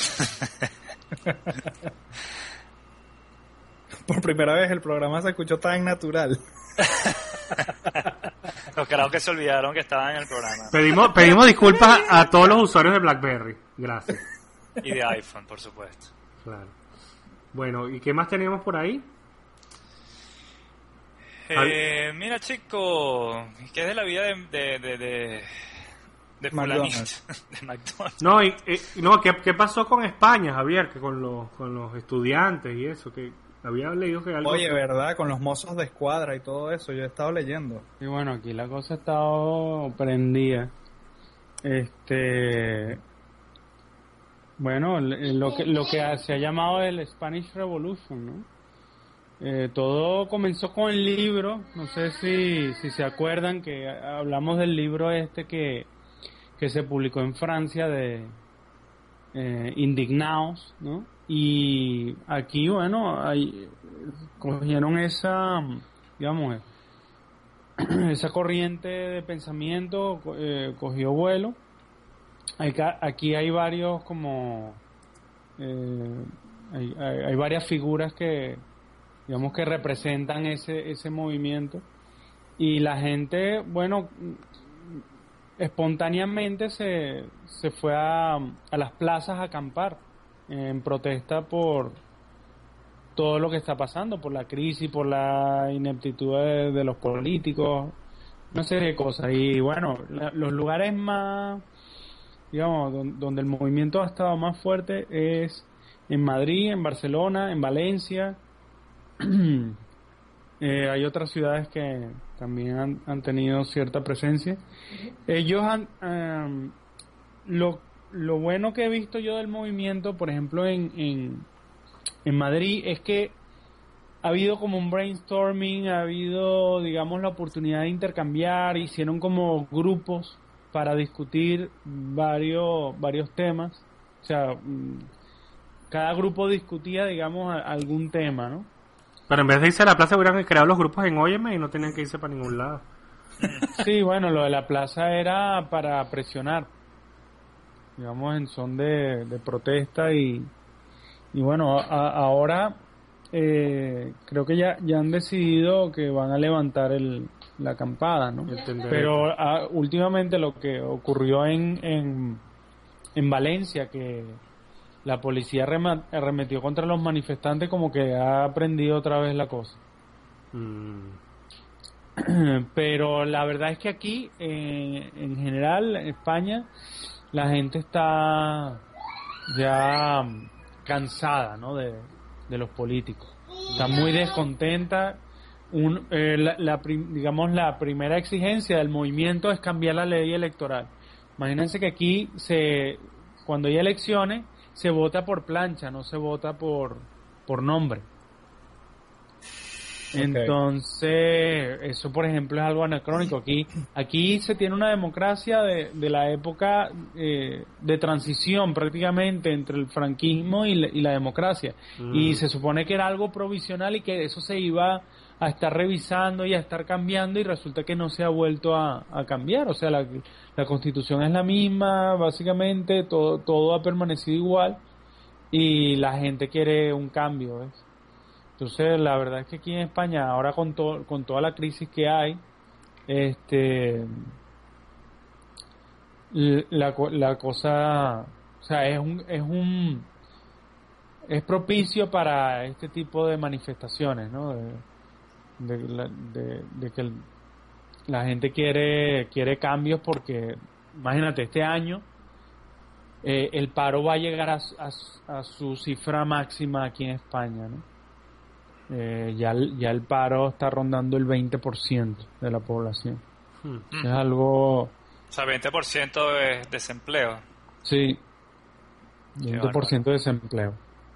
Por primera vez el programa se escuchó tan natural. Los carajos que se olvidaron que estaban en el programa. Pedimos disculpas a todos los usuarios de BlackBerry. Gracias. Y de iPhone, por supuesto. Claro. Bueno, ¿y qué más tenemos por ahí? Mira, chico, ¿qué es de la vida de McDonald's? De McDonald's. No, ¿qué pasó con España, Javier? Que con los estudiantes y eso, que había leído que algo... Oye, ¿verdad? Con los mozos de escuadra y todo eso, yo he estado leyendo. Y bueno, aquí la cosa ha estado prendida. Bueno, lo que se ha llamado el Spanish Revolution, ¿no? Todo comenzó con el libro, no sé si se acuerdan que hablamos del libro que se publicó en Francia de Indignados, ¿no? Y aquí, bueno, cogieron esa, digamos, esa corriente de pensamiento, cogió vuelo. Aquí hay varios como hay varias figuras que, digamos, que representan ese movimiento, y la gente, bueno, espontáneamente se fue a las plazas a acampar en protesta por todo lo que está pasando, por la crisis, por la ineptitud de los políticos, una serie de cosas. Y bueno, los lugares más, digamos, donde el movimiento ha estado más fuerte es en Madrid, en Barcelona, en Valencia. Hay otras ciudades que también han tenido cierta presencia. Ellos lo bueno que he visto yo del movimiento, por ejemplo, en Madrid es que ha habido como un brainstorming, ha habido, digamos, la oportunidad de intercambiar, hicieron como grupos para discutir varios temas, o sea, cada grupo discutía, digamos, algún tema, ¿no? Pero en vez de irse a la plaza hubieran creado los grupos en Óyeme y no tenían que irse para ningún lado. Sí, bueno, lo de la plaza era para presionar, digamos, en son de protesta y bueno, ahora creo que ya han decidido que van a levantar la acampada, ¿no? Pero últimamente lo que ocurrió en Valencia, que la policía arremetió contra los manifestantes, como que ha aprendido otra vez la cosa. Pero la verdad es que aquí, en general, en España, la gente está ya cansada, ¿no? de los políticos. Está muy descontenta. Digamos, la primera exigencia del movimiento es cambiar la ley electoral. Imagínense que aquí, cuando hay elecciones, se vota por plancha, no se vota por nombre. Okay. Entonces, eso por ejemplo es algo anacrónico. Aquí se tiene una democracia de la época de transición prácticamente entre el franquismo y la democracia. Y se supone que era algo provisional y que eso se iba a estar revisando y a estar cambiando, y resulta que no se ha vuelto a cambiar. O sea, la Constitución es la misma, básicamente, todo ha permanecido igual y la gente quiere un cambio, ¿ves? Entonces, la verdad es que aquí en España, ahora con toda la crisis que hay, la cosa, o sea, es propicio para este tipo de manifestaciones, ¿no? De que la gente quiere cambios, porque imagínate, este año el paro va a llegar a su cifra máxima aquí en España, ¿no? Ya el paro está rondando el 20% de la población. Es algo... O sea, 20% de desempleo. Sí, 20% de desempleo.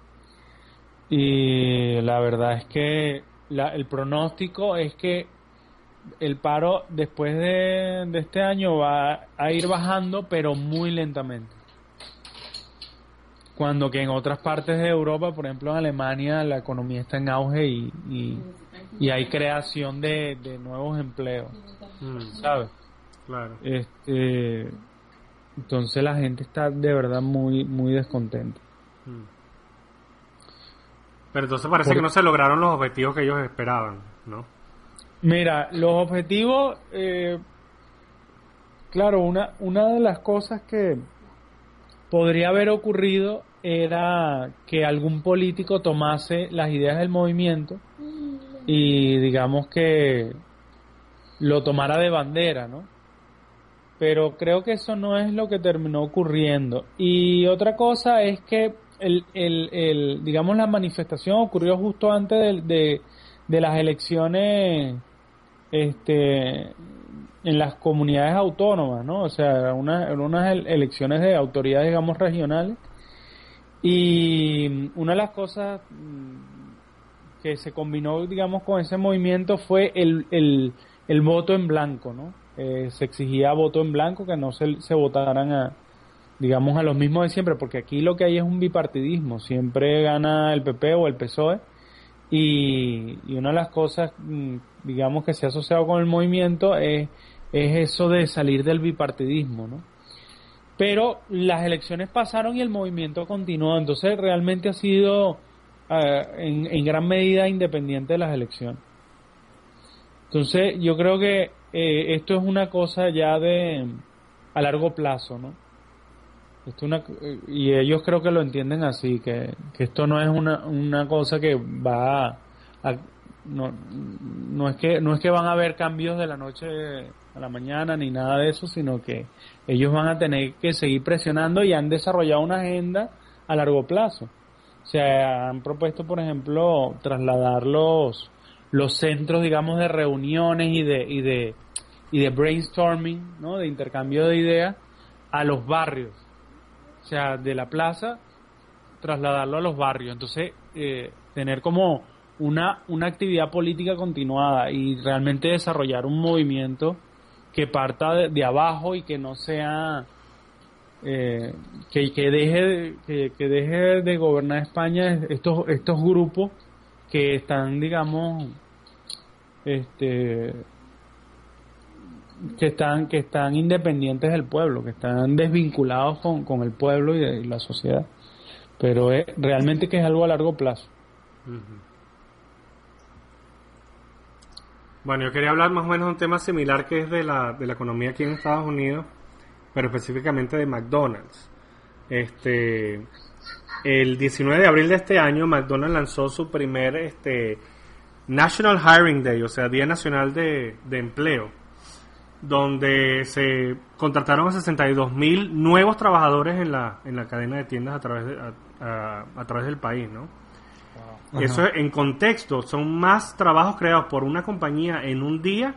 Y la verdad es que el pronóstico es que el paro después de este año va a ir bajando, pero muy lentamente. Cuando que en otras partes de Europa, por ejemplo en Alemania, la economía está en auge y hay creación de nuevos empleos, ¿sabes? Claro. Entonces la gente está de verdad muy muy descontenta. Pero entonces parece que no se lograron los objetivos que ellos esperaban, ¿no? Mira, los objetivos, claro, una de las cosas que podría haber ocurrido era que algún político tomase las ideas del movimiento y digamos que lo tomara de bandera, ¿no? Pero creo que eso no es lo que terminó ocurriendo. Y otra cosa es que digamos, la manifestación ocurrió justo antes de las elecciones en las comunidades autónomas, ¿no? O sea, unas elecciones de autoridades, digamos, regionales. Y una de las cosas que se combinó, digamos, con ese movimiento fue el voto en blanco, ¿no? Se exigía voto en blanco, que no se votaran digamos, a los mismos de siempre, porque aquí lo que hay es un bipartidismo, siempre gana el PP o el PSOE, y una de las cosas, digamos, que se ha asociado con el movimiento es eso de salir del bipartidismo, ¿no? Pero las elecciones pasaron y el movimiento continuó, entonces realmente ha sido en gran medida independiente de las elecciones. Entonces yo creo que esto es una cosa ya a largo plazo, ¿no? Y ellos creo que lo entienden así, que esto no es una cosa que va no es que van a haber cambios de la noche a la mañana ni nada de eso, sino que ellos van a tener que seguir presionando y han desarrollado una agenda a largo plazo. O sea, han propuesto, por ejemplo, trasladar los centros, digamos, de reuniones y de brainstorming, ¿no? De intercambio de ideas a los barrios. O sea, de la plaza, trasladarlo a los barrios. Entonces, tener como una actividad política continuada y realmente desarrollar un movimiento que parta de abajo y que no sea que deje de gobernar España estos grupos que están, digamos, que están independientes del pueblo, que están desvinculados con el pueblo y la sociedad, pero realmente que es algo a largo plazo. Bueno, yo quería hablar más o menos de un tema similar que es de la economía aquí en Estados Unidos, pero específicamente de McDonald's. El 19 de abril de este año, McDonald's lanzó su primer National Hiring Day, o sea, Día Nacional de Empleo, donde se contrataron a 62,000 nuevos trabajadores en la cadena de tiendas a través del país, ¿no? Wow. Eso en contexto, son más trabajos creados por una compañía en un día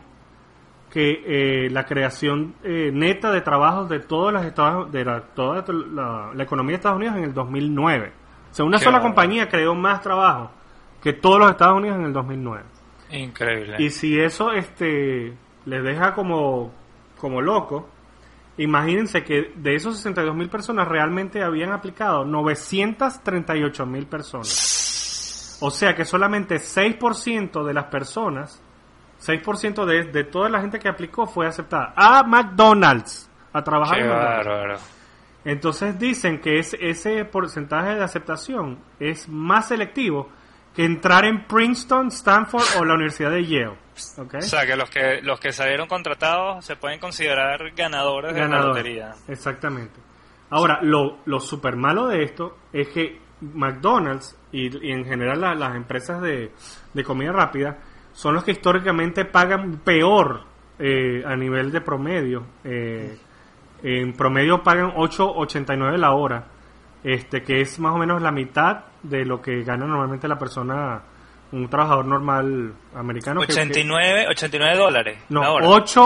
que la creación neta de trabajos de todos los estados, toda la economía de Estados Unidos en el 2009. O sea, una sola compañía creó más trabajo que todos los Estados Unidos en el 2009. Increíble. Y si eso les deja como loco, imagínense que de esos 62,000 personas realmente habían aplicado 938,000 personas. O sea que solamente 6% de las personas, 6% de toda la gente que aplicó fue aceptada a McDonald's, a trabajar en McDonald's. Entonces dicen que ese porcentaje de aceptación es más selectivo que entrar en Princeton, Stanford o la Universidad de Yale. ¿Okay? O sea, que los que salieron contratados se pueden considerar ganadores de la lotería. Exactamente. Ahora, lo super malo de esto es que McDonald's y en general las empresas de comida rápida son los que históricamente pagan peor a nivel de promedio. En promedio pagan $8.89 la hora, que es más o menos la mitad de lo que gana normalmente un trabajador normal americano. $89 no, la hora.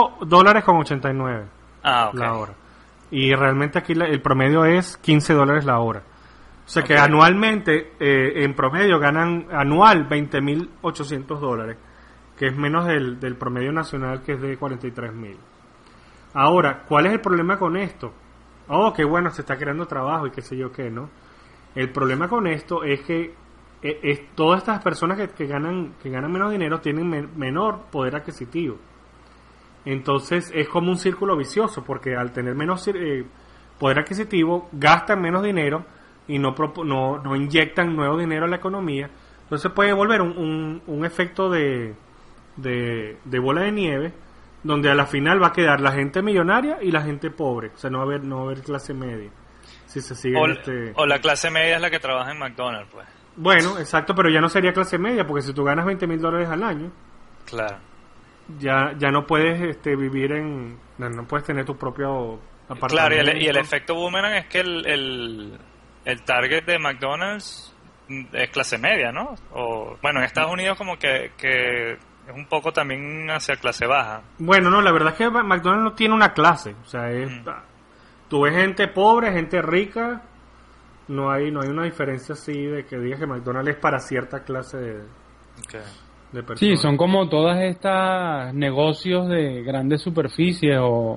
$8.89 la hora. Y realmente aquí el promedio es $15 la hora. O sea que anualmente, en promedio, ganan anual $20,800, que es menos del promedio nacional, que es de 43,000. Ahora, ¿cuál es el problema con esto? Qué bueno, se está creando trabajo y qué sé yo qué, ¿no? El problema con esto es que todas estas personas que ganan menos dinero tienen menor poder adquisitivo. Entonces es como un círculo vicioso, porque al tener menos poder adquisitivo, gastan menos dinero y no inyectan nuevo dinero a la economía. Entonces puede volver un efecto de bola de nieve, donde a la final va a quedar la gente millonaria y la gente pobre. O sea, no va a haber clase media. Si se sigue o la clase media es la que trabaja en McDonald's, pues. Bueno, exacto, pero ya no sería clase media, porque si tú ganas $20,000 al año, claro, ya no puedes vivir no puedes tener tu propio apartamento. Claro, y el efecto boomerang es que el target de McDonald's es clase media, ¿no? O bueno, en Estados Unidos como que es un poco también hacia clase baja. Bueno, no, la verdad es que McDonald's no tiene una clase, o sea, tú ves gente pobre, gente rica, no hay una diferencia así de que digas que McDonald's es para cierta clase de personas. Sí, son como todas estas negocios de grandes superficies o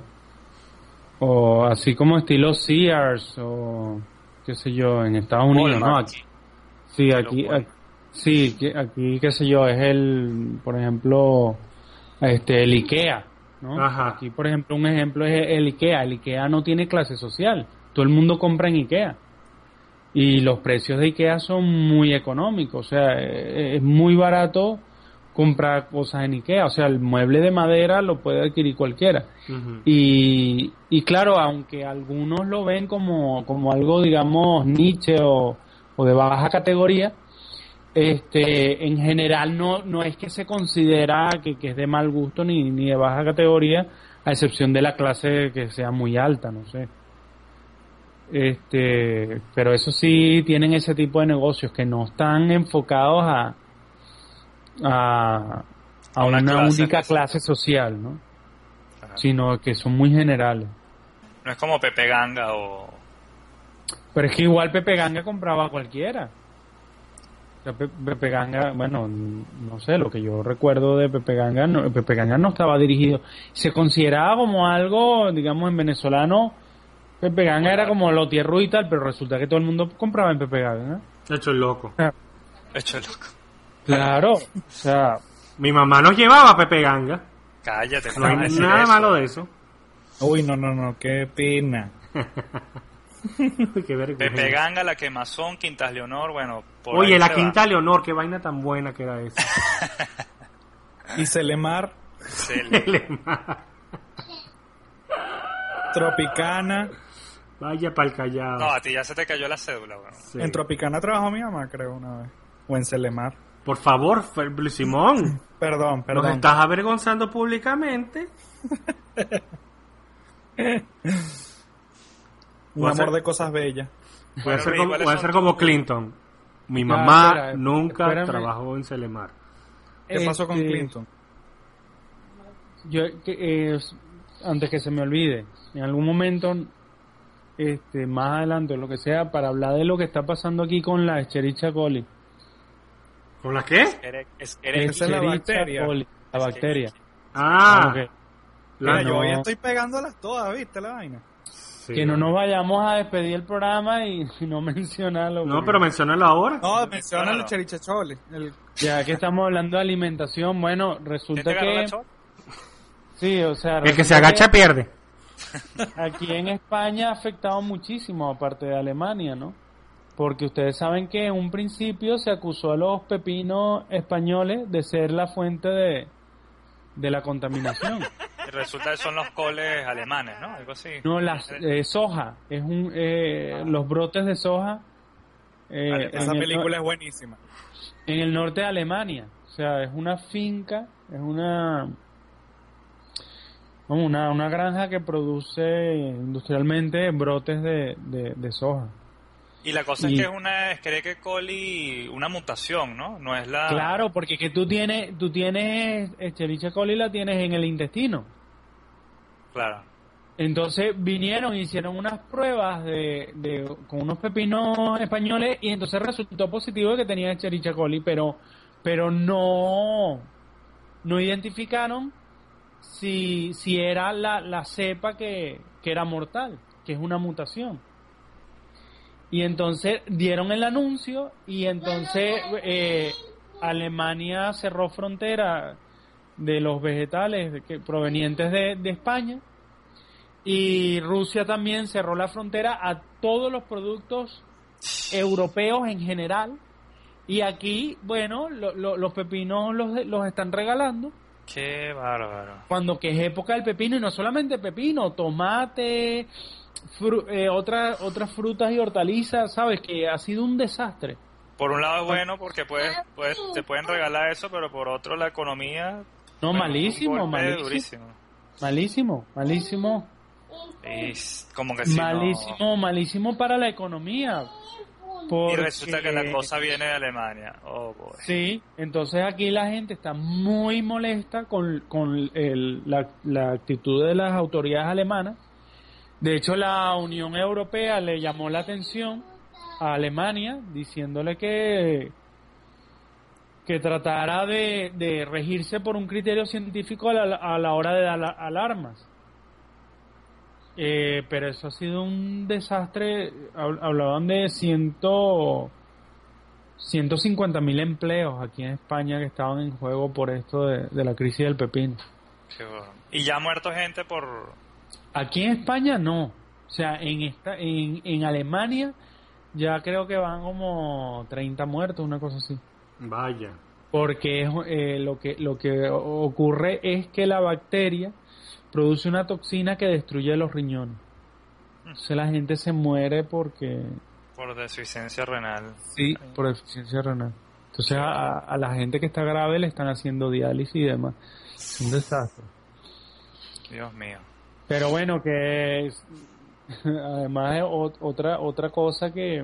así como estilo Sears o qué sé yo, en Estados Unidos, ¿no? Aquí qué sé yo, es por ejemplo, el IKEA, ¿no? Ajá. Aquí, por ejemplo, un ejemplo es el IKEA. El IKEA no tiene clase social. Todo el mundo compra en IKEA. Y los precios de IKEA son muy económicos. O sea, es muy barato comprar cosas en IKEA. O sea, el mueble de madera lo puede adquirir cualquiera. Uh-huh. Y claro, aunque algunos lo ven como algo, digamos, niche o de baja categoría, en general no es que se considera que es de mal gusto ni de baja categoría, a excepción de la clase que sea muy alta, no sé. Pero eso sí, tienen ese tipo de negocios que no están enfocados a una única clase social, ¿no? Ajá. Sino que son muy generales. No es como Pepe Ganga o Pero es que igual Pepe Ganga compraba a cualquiera. O sea, Pepe Ganga, bueno, no sé, lo que yo recuerdo de Pepe Ganga no estaba dirigido. Se consideraba como algo, digamos, en venezolano, Pepe Ganga era como lo tierro y tal, pero resulta que todo el mundo compraba en Pepe Ganga. Hecho el loco. Hecho el loco. Claro, o sea... Mi mamá nos llevaba a Pepe Ganga. Cállate. No hay nada malo de eso. Uy, no, qué pena. Qué vergüenza. Pepe Ganga, La Quemazón, Quintas Leonor, bueno. Oye, la Quinta Leonor, qué vaina tan buena que era esa. Y Celemar. Celemar. Tropicana. Vaya pa'l Callao. No, a ti ya se te cayó la cédula, bueno. Sí. En Tropicana trabajó mi mamá, creo, una vez. O en Celemar. Por favor, Simón. Perdón. Nos estás avergonzando públicamente. Un amor de cosas bellas. Voy a Bueno, ser como Clinton. Mi mamá espera, nunca espérame. trabajó en Celemar. ¿Qué pasó con Clinton? Antes que se me olvide, en algún momento, más adelante o lo que sea, para hablar de lo que está pasando aquí con la Escherichia coli. ¿Con la qué? Esa es la bacteria. coli, la bacteria. Ah, Ok. Mira, no. yo ya estoy pegándolas todas, ¿viste la vaina? sí. Que no nos vayamos a despedir el programa y no mencionarlo. No, porque pero menciónalo ahora. No, menciona el Claro. cherichachole. ya que estamos hablando de alimentación, bueno, resulta que... Sí, o sea... El que se resulta agacha pierde. aquí en España ha afectado muchísimo, aparte de Alemania, ¿no? Porque ustedes saben que en un principio se acusó a los pepinos españoles de ser la fuente de la contaminación. Y resulta que son los coles alemanes, ¿no? Algo así. No, soja, los brotes de soja Esa película es buenísima. en el norte de Alemania. O sea, es una finca, es una granja que produce industrialmente brotes de soja. Y la cosa es que es una Escherichia coli, una mutación, ¿no? No es la... Claro, porque que tú tienes Escherichia coli, la tienes en el intestino. Claro. Entonces vinieron y hicieron unas pruebas con unos pepinos españoles y entonces resultó positivo de que tenía Escherichia coli, pero no identificaron si era la cepa que era mortal, que es una mutación. Y entonces dieron el anuncio y entonces Alemania cerró frontera de los vegetales provenientes de España, y Rusia también cerró la frontera a todos los productos europeos en general, y aquí, bueno, los pepinos los están regalando. Qué bárbaro. Cuando que es época del pepino, y no solamente pepino, tomate, otras frutas y hortalizas, ¿sabes? Que ha sido un desastre. Por un lado es bueno porque te pueden regalar eso, pero por otro la economía... No, bueno, malísimo, un golpe malísimo. durísimo. Malísimo. Y como que sí, Malísimo para la economía. Y resulta que la cosa viene de Alemania. Oh, boy. Sí, entonces aquí la gente está muy molesta con la actitud de las autoridades alemanas. De hecho, la Unión Europea le llamó la atención a Alemania diciéndole que tratara de regirse por un criterio científico a la hora de dar alarmas. Pero eso ha sido un desastre. Hablaban de 150.000 empleos aquí en España que estaban en juego por esto de la crisis del pepino. Qué bueno. Y ya ha muerto gente por... Aquí en España no. O sea, en Alemania ya creo que van como 30 muertos, una cosa así. Vaya. Porque lo que ocurre es que la bacteria produce una toxina que destruye los riñones. Entonces la gente se muere Por deficiencia renal. Sí, por deficiencia renal. Entonces a la gente que está grave le están haciendo diálisis y demás. Es un desastre. Dios mío. Pero bueno, que además es otra cosa que,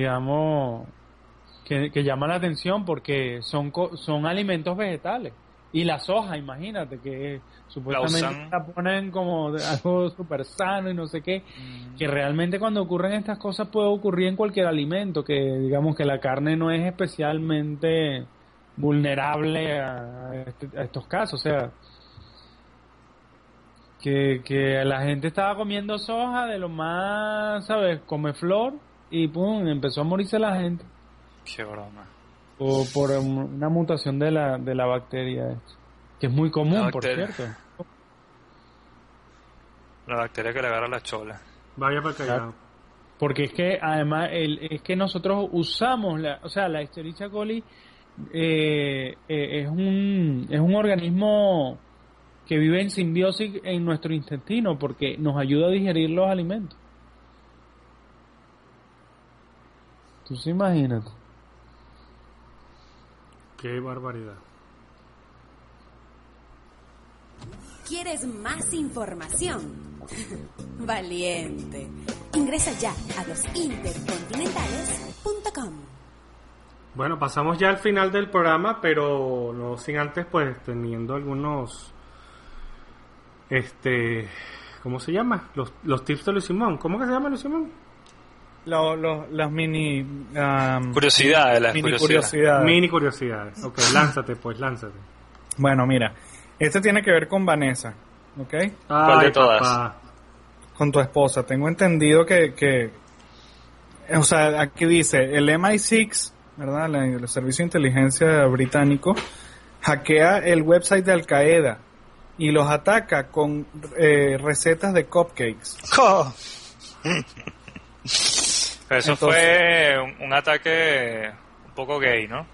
digamos, que llama la atención, porque son alimentos vegetales Y la soja, imagínate, que supuestamente la ponen como algo súper sano y no sé qué, que realmente cuando ocurren estas cosas puede ocurrir en cualquier alimento, que digamos que la carne no es especialmente vulnerable a estos casos, o sea, que la gente estaba comiendo soja de lo más, ¿sabes? Comeflor y pum, empezó a morirse la gente. Qué broma. O por una mutación de la bacteria esta, que es muy común, por cierto. La bacteria que le agarra la chola. Vaya para callado. Porque es que además es que nosotros usamos la Escherichia coli es un organismo que vive en simbiosis en nuestro intestino porque nos ayuda a digerir los alimentos. Tú sí imagínate. Qué barbaridad. ¿Quieres más información? Valiente. Ingresa ya a losintercontinentales.com. Bueno, pasamos ya al final del programa, pero no sin antes, pues, teniendo algunos, ¿cómo se llama? Los tips de Luis Simón. ¿Cómo que se llama Luis Simón? Las mini... curiosidades, Mini curiosidades. Ok, lánzate. Bueno, mira, este tiene que ver con Vanessa, ¿ok? ¿Cuál de todas? Papá. Con tu esposa. Tengo entendido que o sea, aquí dice, el MI6, ¿verdad? El Servicio de Inteligencia británico hackea el website de Al Qaeda y los ataca con recetas de cupcakes. Eso entonces, fue un ataque un poco gay, ¿no?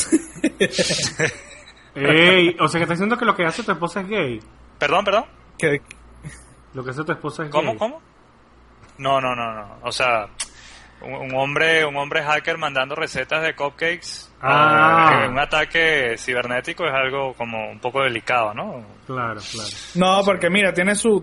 Ey, o sea que está diciendo que lo que hace tu esposa es gay. Perdón. ¿Qué? Lo que hace tu esposa es ¿Cómo? gay. ¿Cómo? No. O sea, un hombre hacker mandando recetas de cupcakes en un ataque cibernético es algo como un poco delicado, ¿no? Claro. No, porque mira, tiene su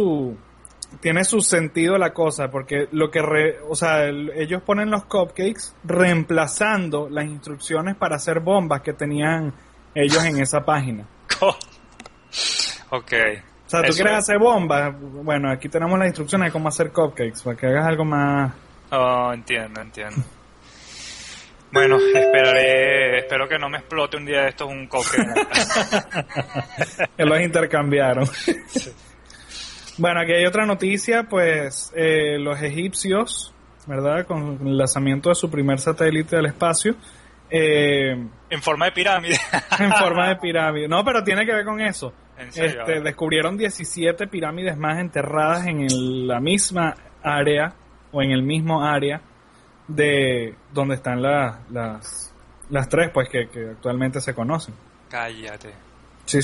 sentido la cosa, porque lo que ellos ponen los cupcakes reemplazando las instrucciones para hacer bombas que tenían ellos en esa página. Ok. O sea, tú quieres hacer bombas, bueno, aquí tenemos las instrucciones de cómo hacer cupcakes, para que hagas algo más... Oh, entiendo. Bueno, espero que no me explote un día de estos un cupcake. Que los intercambiaron. Bueno, aquí hay otra noticia, pues los egipcios, ¿verdad? Con el lanzamiento de su primer satélite al espacio. En forma de pirámide. En forma de pirámide. No, pero tiene que ver con eso. ¿En serio? Descubrieron 17 pirámides más enterradas en la misma área, o en el mismo área, de donde están las tres, pues, que actualmente se conocen. Cállate. Sí.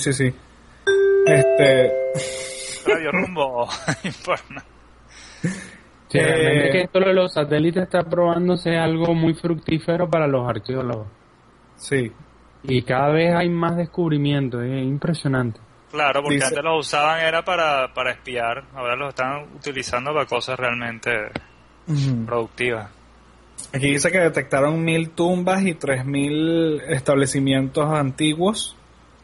Radio Rumbo informa. Sí, realmente que esto de los satélites está probándose algo muy fructífero para los arqueólogos. Sí. Y cada vez hay más descubrimientos, es impresionante. Claro, porque antes los usaban era para espiar, ahora los están utilizando para cosas realmente productivas. Aquí dice que detectaron 1,000 tumbas y 3,000 establecimientos antiguos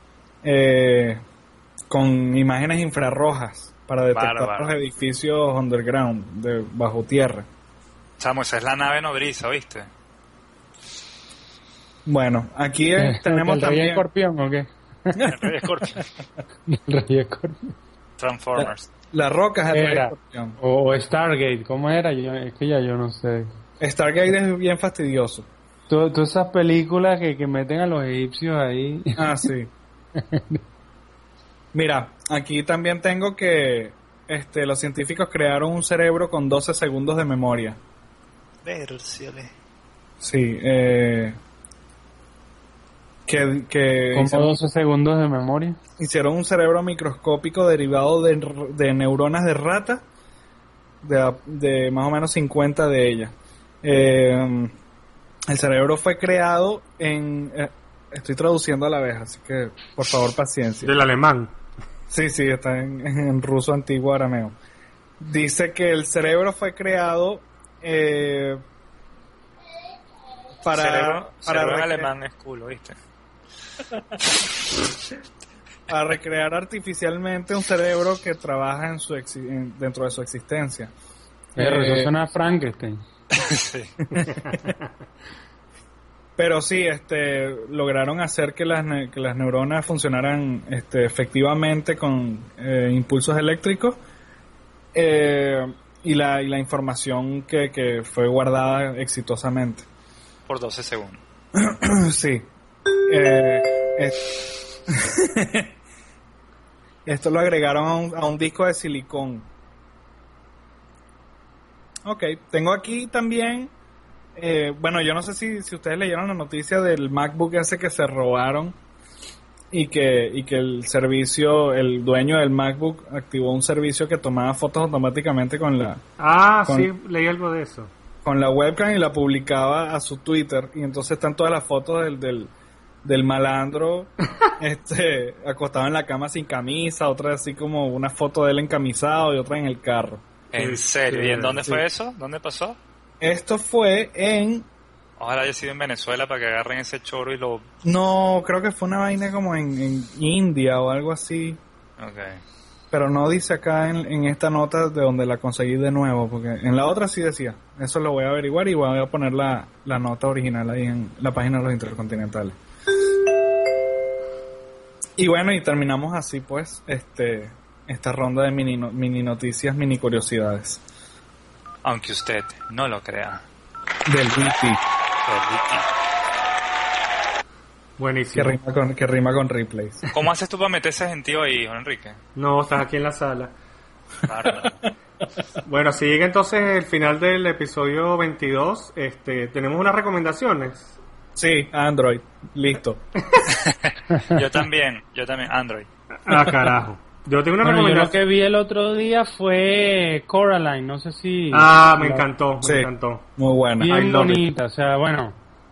con imágenes infrarrojas para detectar los edificios underground, de bajo tierra. Chamo, esa es la nave nodriza, ¿viste? Bueno, aquí tenemos ¿El también... Rey Escorpión o qué? El Rey Escorpión. El Rey Escorpión. Transformers. La Roca es el Rey Escorpión. O Stargate, ¿cómo era? Es que ya yo no sé. Stargate es bien fastidioso. Todas esas películas que meten a los egipcios ahí. Ah, sí. Mira, aquí también tengo que los científicos crearon un cerebro con 12 segundos de memoria. Sí, ¿Como 12 segundos de memoria? Hicieron un cerebro microscópico derivado de neuronas de rata, de más o menos 50 de ellas. El cerebro fue creado estoy traduciendo a la vez, así que por favor paciencia. Del alemán. Sí, está en ruso antiguo arameo. Dice que el cerebro fue creado cerebro en alemán es culo, ¿viste? a recrear artificialmente un cerebro que trabaja dentro de su existencia. Pero eso suena a Frankenstein. Sí. Pero sí, lograron hacer que las neuronas funcionaran efectivamente con impulsos eléctricos, y la información que fue guardada exitosamente. Por 12 segundos. Sí. Esto lo agregaron a un disco de silicón. Ok, tengo aquí también, bueno, yo no sé si ustedes leyeron la noticia del MacBook ese que se robaron y que el dueño del MacBook activó un servicio que tomaba fotos automáticamente sí, leí algo de eso. Con la webcam y la publicaba a su Twitter, y entonces están todas las fotos del malandro acostado en la cama sin camisa, otra así como una foto de él encamisado y otra en el carro. ¿En serio? ¿Y en dónde fue eso? ¿Dónde pasó? Esto fue en... Ojalá haya sido en Venezuela para que agarren ese choro y lo... No, creo que fue una vaina como en India o algo así. Okay. Pero no dice acá en esta nota de donde la conseguí de nuevo, porque en la otra sí decía. Eso lo voy a averiguar y voy a poner la nota original ahí en la página de los Intercontinentales. Y bueno, y terminamos así pues esta ronda de mini noticias, mini curiosidades. Aunque usted no lo crea. Del Wiki. Buenísimo. Que rima con replays. ¿Cómo haces tú para meter ese gentío ahí, Juan Enrique? No, estás aquí en la sala. Claro. Bueno, si llega entonces el final del episodio 22, tenemos unas recomendaciones. Sí, Android, listo. Yo también, Android. Ah, carajo. Yo tengo una recomendación. Yo lo que vi el otro día fue Coraline, no sé si... me encantó, sí, me encantó. Muy buena. Bien bonita, o sea, bueno,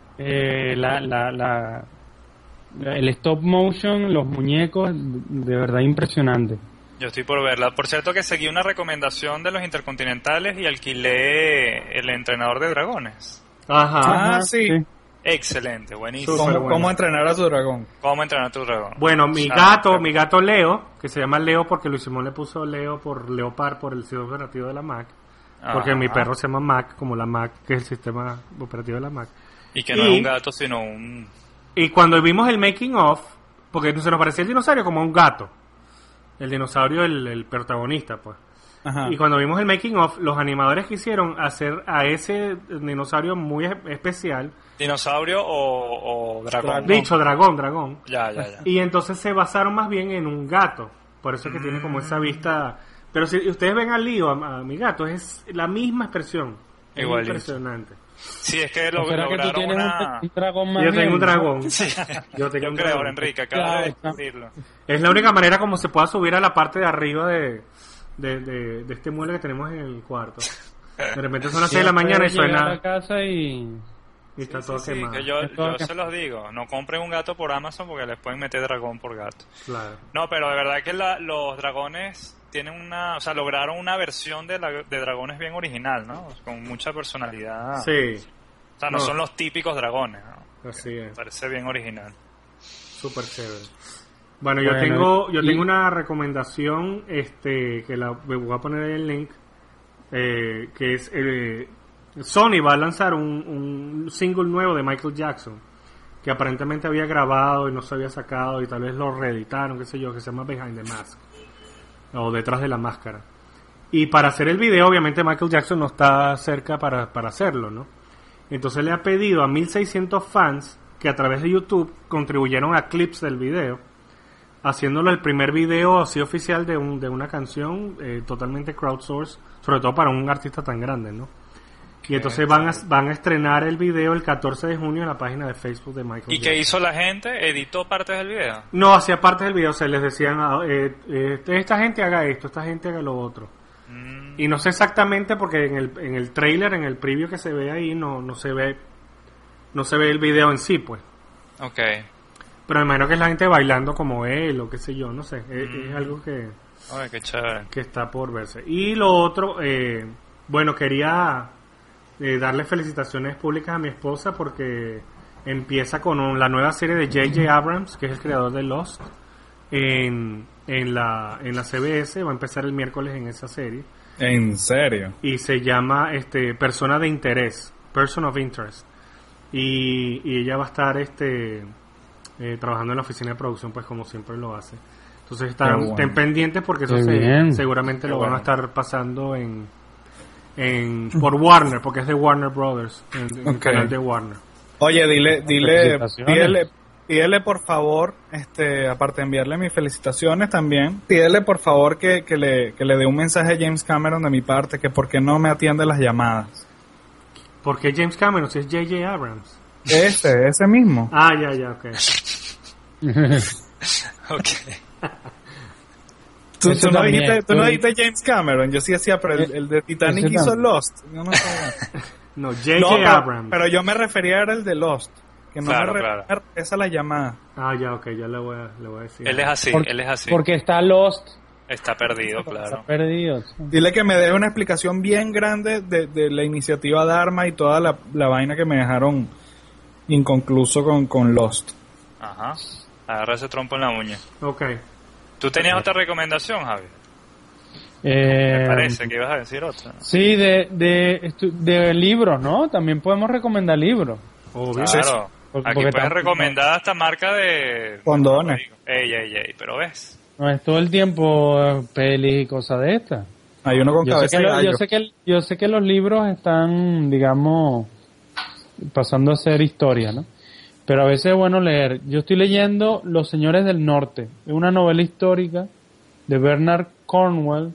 el stop motion, los muñecos, de verdad impresionante. Yo estoy por verla. Por cierto que seguí una recomendación de los Intercontinentales y alquilé El entrenador de dragones. Ajá. Sí. Excelente, buenísimo. ¿Cómo entrenar a tu dragón? ¿Cómo entrenar a tu dragón? Bueno, mi gato Leo, que se llama Leo porque Luis Simón le puso Leo por Leopard por el sistema operativo de la Mac. Porque mi perro se llama Mac, como la Mac, que es el sistema operativo de la Mac. Y que no es un gato, sino un... Y cuando vimos el making of, porque se nos parecía el dinosaurio como un gato. El dinosaurio, el protagonista, pues. Ajá. Y cuando vimos el making of, los animadores quisieron hacer a ese dinosaurio muy especial. ¿Dinosaurio o dragón? Dicho, dragón. Ya. Y entonces se basaron más bien en un gato. Por eso es que tiene como esa vista. Pero si ustedes ven al lío, a mi gato, es la misma expresión. Es impresionante. Sí, es que lograron que tú tienes un dragón más. Yo tengo un dragón. Sí. Yo creo, Enrique, acabo de decirlo. Es la única manera como se pueda subir a la parte de arriba de este mueble que tenemos en el cuarto. De repente son las 6 de la mañana y suena a casa y está todo quemado. Que yo se los digo, no compren un gato por Amazon porque les pueden meter dragón por gato. Claro. No, pero de verdad que los dragones tienen lograron una versión de dragones bien original, ¿no? Con mucha personalidad. Sí. O sea, no son los típicos dragones, ¿no? Así es. Parece bien original. Súper chévere. Bueno, yo tengo una recomendación, que me voy a poner ahí el link, que es Sony va a lanzar un single nuevo de Michael Jackson, que aparentemente había grabado y no se había sacado y tal vez lo reeditaron, qué sé yo, que se llama Behind the Mask, o Detrás de la Máscara. Y para hacer el video, obviamente Michael Jackson no está cerca para hacerlo, ¿no? Entonces le ha pedido a 1.600 fans que a través de YouTube contribuyeron a clips del video, haciéndolo el primer video así oficial de una canción totalmente crowdsourced, sobre todo para un artista tan grande, ¿no? Y entonces van a estrenar el video el 14 de junio en la página de Facebook de Michael Jackson. ¿Y qué hizo la gente? ¿Editó partes del video? No, hacía partes del video, o sea, les decían, esta gente haga esto, esta gente haga lo otro. Y no sé exactamente porque en el trailer, en el preview que se ve ahí, no se ve el video en sí, pues. Okay. Pero me imagino que es la gente bailando como él o qué sé yo, no sé, es algo que... Ay, qué chévere. Que está por verse. Y lo otro, bueno, quería darle felicitaciones públicas a mi esposa porque empieza con la nueva serie de J.J. Abrams, que es el creador de Lost. en la CBS, va a empezar el miércoles en esa serie. ¿En serio? Y se llama Persona de Interés, Person of Interest. Y ella va a estar trabajando en la oficina de producción, pues como siempre lo hace. Entonces estén pendientes porque eso seguramente lo van a estar pasando por Warner, porque es de Warner Brothers, en el canal de Warner. Oye, pídele por favor, aparte de enviarle mis felicitaciones también, pídele por favor que le dé un mensaje a James Cameron de mi parte, que por qué no me atiende las llamadas. ¿Por qué James Cameron? Si es J.J. Abrams. Ese mismo. Ah, ya, ok. Ok. Tú no dijiste James Cameron, yo sí decía, pero el de Titanic hizo Lost. No, J.J. Abrams. Pero yo me refería al de Lost. Que no claro. Esa es la llamada. Ah, ya, ok, ya le voy a decir. Él es así. Porque está Lost. Está perdido, claro. Está perdido. Dile que me deje una explicación bien grande de la iniciativa Dharma y toda la vaina que me dejaron inconcluso con Lost. Ajá. Agarra ese trompo en la uña. Ok. ¿Tú tenías otra recomendación, Javi? Me parece que ibas a decir otra. Sí, de libros, ¿no? También podemos recomendar libros. Obvio. Claro. Aquí puedes recomendar hasta marca de condones. Ey, pero ves. No es todo el tiempo pelis y cosas de estas. Hay uno con cabeza de gallo. Yo sé que los libros están, digamos, pasando a ser historia, ¿no? Pero a veces es bueno leer. Yo estoy leyendo Los Señores del Norte. Es una novela histórica de Bernard Cornwell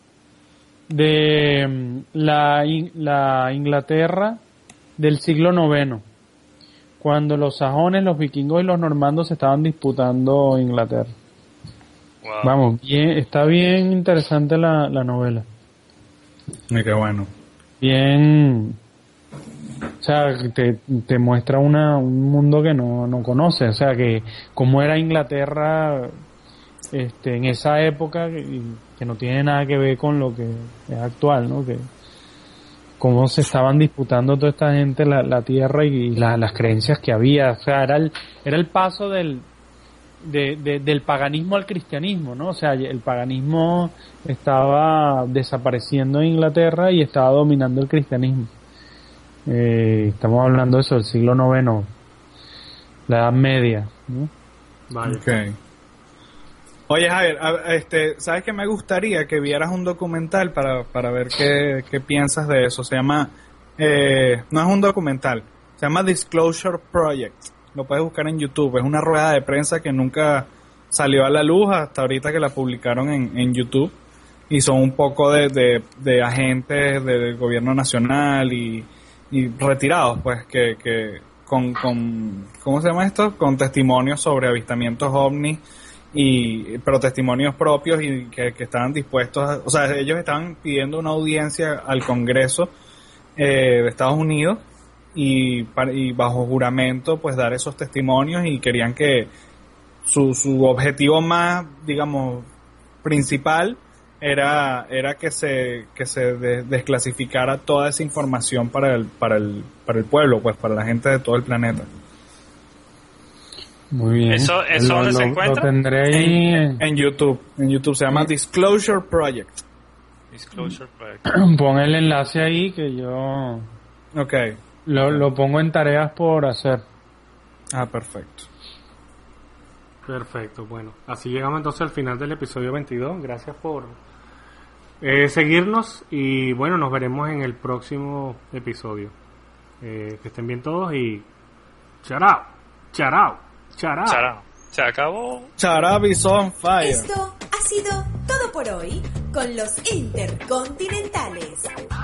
de la Inglaterra del siglo IX, cuando los sajones, los vikingos y los normandos estaban disputando Inglaterra. Wow. Vamos, está bien interesante la novela. Qué bueno. Bien, o sea, te muestra un mundo que no conoces, o sea, que cómo era Inglaterra en esa época, que no tiene nada que ver con lo que es actual, ¿no? Que cómo se estaban disputando toda esta gente la tierra y las creencias que había, o sea, era el paso del paganismo al cristianismo, ¿no? O sea, el paganismo estaba desapareciendo en Inglaterra y estaba dominando el cristianismo. Estamos hablando de eso, del siglo IX, la Edad Media, ¿no? Vale. Okay. Oye, Javier, ¿sabes qué me gustaría que vieras un documental para ver qué piensas de eso? Se llama, no es un documental, se llama Disclosure Project. Lo puedes buscar en YouTube. Es una rueda de prensa que nunca salió a la luz hasta ahorita que la publicaron en YouTube. Y son un poco de agentes del gobierno nacional y retirados, pues, que con ¿cómo se llama esto? Con testimonios sobre avistamientos ovnis, pero testimonios propios y que estaban dispuestos o sea, ellos estaban pidiendo una audiencia al Congreso de Estados Unidos y bajo juramento pues dar esos testimonios, y querían que su objetivo más, digamos, principal era que se desclasificara toda esa información para el pueblo, pues para la gente de todo el planeta. Muy bien. ¿Eso dónde se encuentra? Lo tendré ahí en YouTube. En YouTube se llama Disclosure Project. Disclosure Project. Pon el enlace ahí que yo Okay. Lo pongo en tareas por hacer. Ah, perfecto. Perfecto, bueno. Así llegamos entonces al final del episodio 22. Gracias por seguirnos y bueno, nos veremos en el próximo episodio. Que estén bien todos y charao, charao, charao. Charao. Se acabó. Charab is on fire. Esto ha sido todo por hoy con los Intercontinentales.